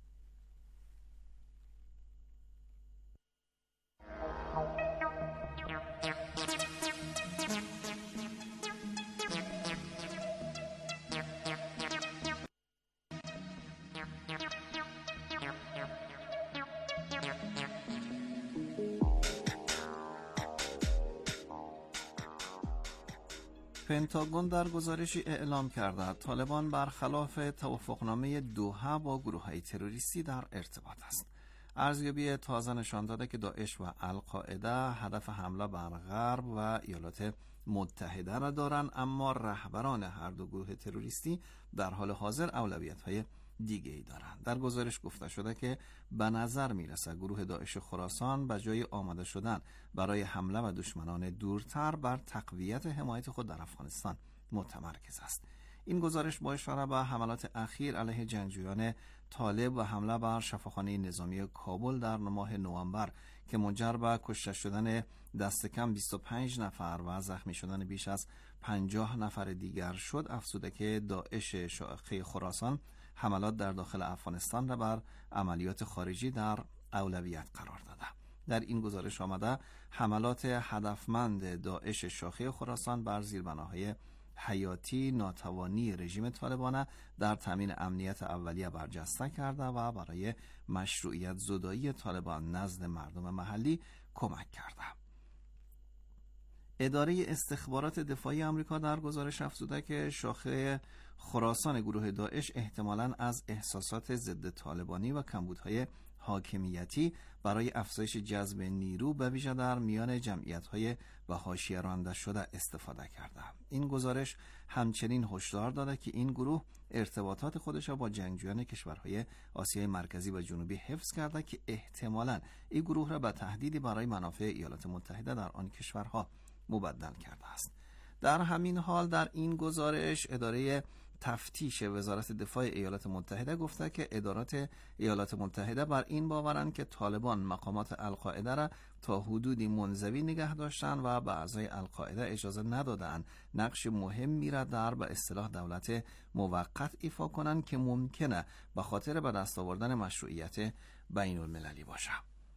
Speaker 10: پنتاگون در گزارشی اعلام کرده طالبان برخلاف توافقنامه دوحه با گروه‌های تروریستی در ارتباط است. ارزیابی تازه نشان داده که داعش و القاعده هدف حمله بر غرب و ایالات متحده را دارند، اما رهبران هر دو گروه تروریستی در حال حاضر اولویت‌های دیگه ای دارند. در گزارش گفته شده که به نظر میرسه گروه داعش خراسان به جای آماده شدن برای حمله و دشمنان دورتر بر تقویت حمایت خود در افغانستان متمرکز است. این گزارش با اشاره به حملات اخیر علیه جنگجویان طالب و حمله بر شفاخانه نظامی کابل در ماه نوامبر که منجر به کشته شدن دست کم بیست و پنج نفر و زخمی شدن بیش از پنجاه نفر دیگر شد، افزوده که داعش شاخه خراسان حملات در داخل افغانستان را بر عملیات خارجی در اولویت قرار داده. در این گزارش آمده حملات هدفمند داعش شاخه خراسان بر زیربناهای حیاتی ناتوانی رژیم طالبان در تامین امنیت اولیه برجسته کرده و برای مشروعیت زدایی طالبان نزد مردم محلی کمک کرده. اداره استخبارات دفاعی آمریکا در گزارش افزوده که شاخه خراسان گروه داعش احتمالاً از احساسات ضد طالبانی و کمبودهای حاکمیتی برای افزایش جذب نیرو به ویژه در میان جمعیت‌های و حاشیه رانده شده استفاده کرده. این گزارش همچنین هشدار داده که این گروه ارتباطات خودش را با جنگجویان کشورهای آسیای مرکزی و جنوبی حفظ کرده که احتمالاً این گروه را به تهدیدی برای منافع ایالات متحده در آن کشورها مبدل کرده است. در همین حال در این گزارش اداره تفتیش وزارت دفاع ایالات متحده گفته که ادارات ایالات متحده بر این باورند که طالبان مقامات القاعده را تا حدودی منزوی نگه داشتند و به اعضای القاعده اجازه ندادند نقش مهمی را در به اصطلاح دولت موقت ایفا کنند که ممکنه به خاطر به دست آوردن مشروعیت بین المللی باشه.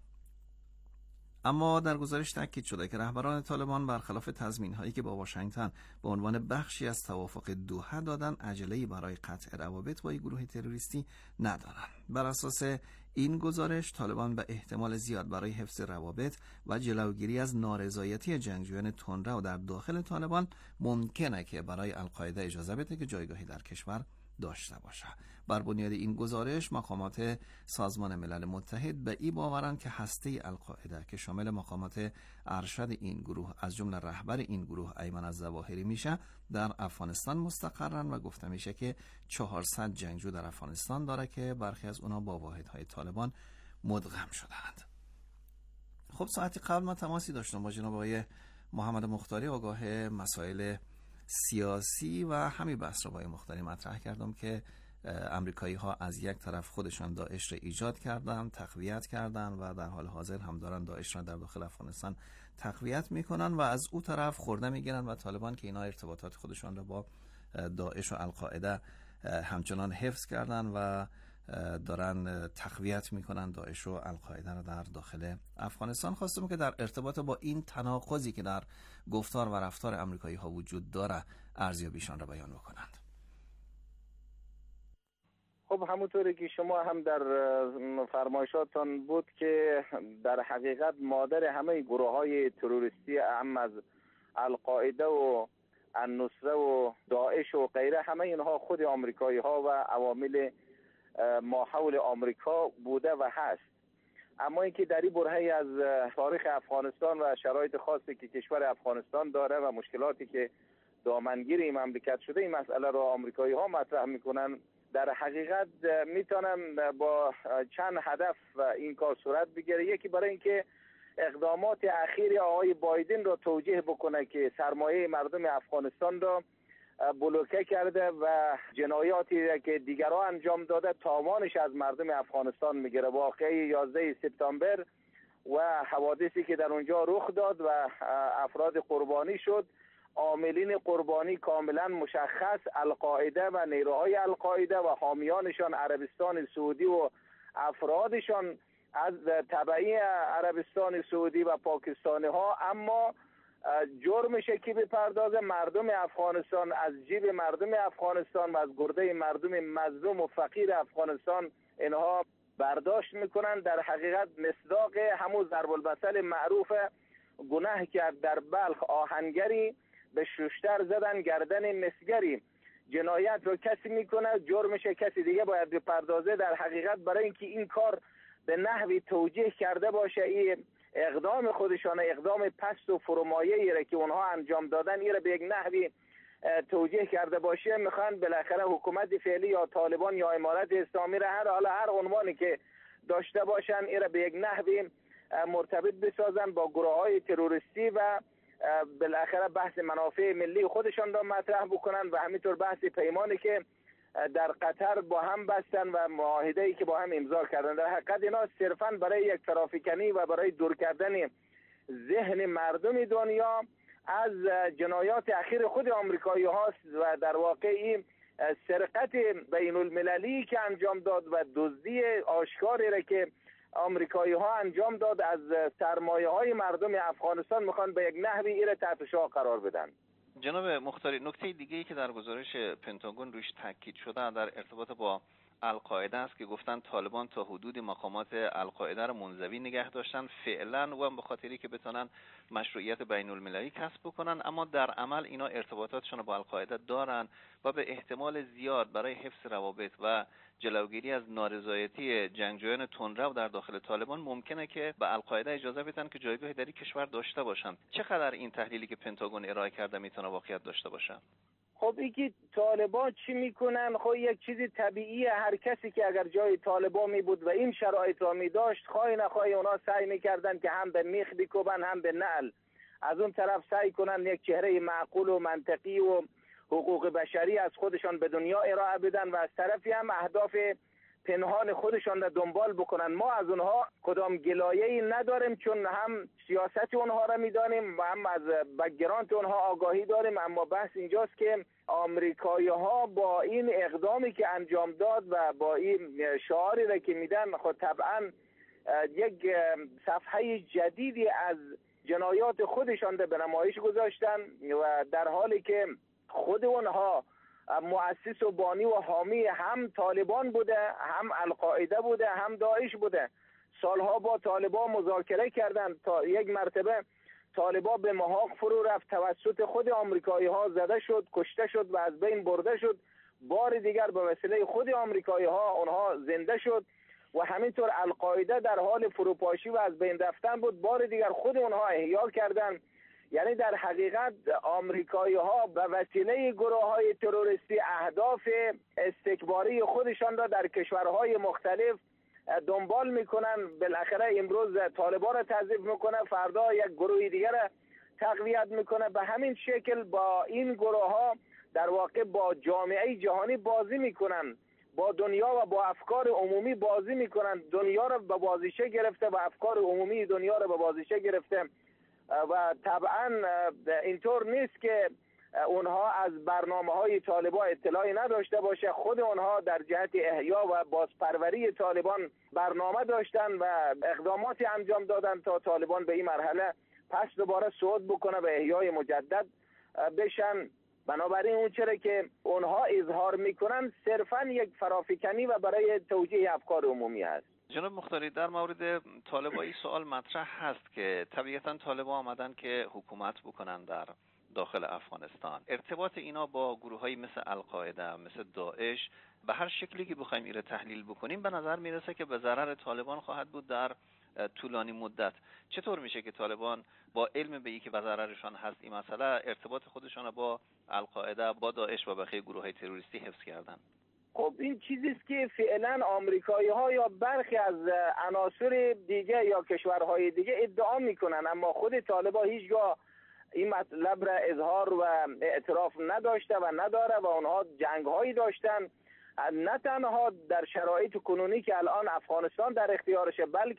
Speaker 10: اما در گزارش تاکید شده که رهبران طالبان برخلاف تضمین‌هایی که با واشنگتن به عنوان بخشی از توافق دوحه دادن، عجله‌ای برای قطع روابط با این گروه تروریستی ندارند. بر اساس این گزارش طالبان به احتمال زیاد برای حفظ روابط و جلوگیری از نارضایتی جنگجویان تندرو در داخل طالبان ممکنه که برای القاعده اجازه بده که جایگاهی در کشور داشته باشه. بر بنیاد این گزارش مقامات سازمان ملل متحد به این باورند که هسته القاعده که شامل مقامات ارشد این گروه از جمله رهبر این گروه ایمن الظواهری میشه در افغانستان مستقرن و گفته میشه که چهارصد جنگجو در افغانستان داره که برخی از اونا با واحدهای طالبان مدغم شدند. خب ساعتی قبل من تماسی داشتم با جناب آقای محمد مختاری آگاه مسائل سیاسی و همین بحث رو با مختاری مطرح کردم که امریکایی ها از یک طرف خودشان داعش را ایجاد کردن، تقویت کردن و در حال حاضر هم دارن داعش را در داخل افغانستان تقویت میکنن و از او طرف خورده میگیرن و طالبان که اینا ارتباطات خودشان را با داعش و القاعده همچنان حفظ کردن و دارن تقویت میکنن داعش و القاعده را در داخل افغانستان. خواستم که در ارتباط با این تناقضی که در گفتار و رفتار امریکایی ها وجود داره ارزیابیشان را بیان بکنند.
Speaker 11: خب همونطوری که شما هم در فرمایشاتان بود که در حقیقت مادر همه گروه های تروریستی هم از القاعده و النصره و داعش و غیره همه اینها خود آمریکایی ها و عوامل ما حول آمریکا بوده و هست. اما اینکه در این برهه از تاریخ افغانستان و شرایط خاصی که کشور افغانستان داره و مشکلاتی که دامنگیر این مملکت شده این مسئله را آمریکایی ها مطرح میکنن، در حقیقت میتونن با چند هدف این کار صورت بگیره. یکی برای اینکه اقدامات اخیر آقای بایدن را توجیه بکنه که سرمایه مردم افغانستان را بلوکه کرده و جنایاتی که دیگرها انجام داده تاوانش از مردم افغانستان میگیره. واقعه یازده سپتامبر و حوادثی که در اونجا رخ داد و افراد قربانی شد، عاملین قربانی کاملا مشخص القاعده و نیروهای القاعده و حامیانشان عربستان سعودی و افرادشان از تبعی عربستان سعودی و پاکستانی ها. اما جرمش که بپردازه مردم افغانستان، از جیب مردم افغانستان و از گرده مردم مظلوم و فقیر افغانستان اینها برداشت میکنن. در حقیقت مصداق همون ضرب المثل معروف گناه کرد در بلخ آهنگری به ششتر زدن گردن مسگری. جنایت رو کسی میکنه، جرمش کسی دیگه باید بپردازه. در حقیقت برای اینکه این کار به نحوی توجیه کرده باشه، این اقدام خودشان اقدام پست و فرومایه‌ای را که اونها انجام دادن این را به یک نحوی توجیه کرده باشه، میخوان بالاخره حکومت فعلی یا طالبان یا امارت اسلامی را هر حالا هر عنوانی که داشته باشن این را به یک نحوی مرتبط بسازن با گروه‌های تروریستی و بالاخره بحث منافع ملی خودشان را مطرح بکنن و همینطور بحث پیمانی که در قطر با هم بستن و معاهده‌ای که با هم امضا کردن. در حقیقت اینا صرفاً برای یک فرافکنی و برای دور کردن ذهن مردم دنیا از جنایات اخیر خود آمریکایی هاست و در واقع این سرقت بین المللی که انجام داد و دزدی آشکاری را که آمریکایی ها انجام داد از سرمایه های مردم افغانستان میخوان به یک نحوی این را تحت شعاع قرار بدن.
Speaker 10: جناب مختاری، نکته دیگه‌ای که در گزارش پنتاگون روش تاکید شده در ارتباط با القاعده است که گفتن طالبان تا حدود مقامات القاعده را منزوی نگه داشتن فعلا و به خاطری که بتونن مشروعیت بین المللی کسب بکنن، اما در عمل اینا ارتباطاتشون با القاعده دارن و به احتمال زیاد برای حفظ روابط و جلوگیری از نارضایتی جنگجویان تندرو در داخل طالبان ممکنه که به القاعده اجازه بدن که جایگاهی در کشور داشته باشن. چقدر این تحلیلی که پنتاگون ارائه کرده میتونه واقعیت داشته باشه؟
Speaker 11: خب اینکه طالبان چی میکنن خب یک چیزی طبیعیه. هر کسی که اگر جای طالبان می بود و این شرایط را می داشت خواهی نخواهی اونا سعی میکردن که هم به میخ بکوبن هم به نعل. از اون طرف سعی کنن یک چهره معقول و منطقی و حقوق بشری از خودشان به دنیا ارائه بدن و از طرفی هم اهداف پنهان خودشان را دنبال بکنن. ما از اونها کدام گلایه‌ای نداریم چون هم سیاست اونها را میدانیم و هم از بک‌گراند اونها آگاهی داریم، اما بحث اینجاست که آمریکایی‌ها با این اقدامی که انجام داد و با این شعاری را که میدن خود طبعا یک صفحه جدیدی از جنایات خودشان را به نمایش گذاشتن و در حالی که خود اونها مؤسس و بانی و حامی هم طالبان بوده، هم القاعده بوده، هم داعش بوده. سالها با طالبان مذاکره کردند تا یک مرتبه طالبان به محاق فرو رفت، توسط خود آمریکایی ها زده شد، کشته شد و از بین برده شد. بار دیگر به وسیله خود آمریکایی ها اونها زنده شد و همینطور القاعده در حال فروپاشی و از بین رفتن بود. بار دیگر خود اونها احیا کردند. یعنی در حقیقت آمریکایی ها به وسیله گروه های تروریستی اهداف استکباری خودشان را در کشورهای مختلف دنبال میکنن. بالاخره امروز طالبان را تضعیف میکنه، فردا یک گروه دیگر را تقویت میکنه. به همین شکل با این گروه ها در واقع با جامعه جهانی بازی میکنن، با دنیا و با افکار عمومی بازی میکنن. دنیا را به بازیچه گرفته و افکار عمومی دنیا را به بازیچه گرفته و طبعا اینطور نیست که اونها از برنامه های طالبان اطلاعی نداشته باشه. خود اونها در جهت احیا و بازپروری طالبان برنامه داشتن و اقداماتی انجام دادن تا طالبان به این مرحله پس دوباره صعود بکنه و احیای مجدد بشن. بنابراین اون چرا که اونها اظهار میکنن صرفا یک فرافکنی و برای توجیه افکار عمومی است.
Speaker 10: جناب مختاری، در مورد طالبان این سوال مطرح هست که طبیعتا طالبان آمدن که حکومت بکنن در داخل افغانستان. ارتباط اینا با گروه‌های مثل القاعده، مثل داعش به هر شکلی که بخوایم این رو تحلیل بکنیم به نظر میرسه که به ضرر طالبان خواهد بود در طولانی مدت. چطور میشه که طالبان با علم به این که به ضررشان هست این مسئله ارتباط خودشان با القاعده، با داعش و بقیه گروه‌های تروریستی حفظ کردن؟
Speaker 11: خب این چیزی است که فعلا آمریکایی ها یا برخی از عناصر دیگه یا کشورهای دیگه ادعا میکنن، اما خود طالبان هیچگاه این مطلب را اظهار و اعتراف نداشته و نداره و اونها جنگ هایی داشتن، نه تنها در شرایط کنونی که الان افغانستان در اختیارشه، بلکه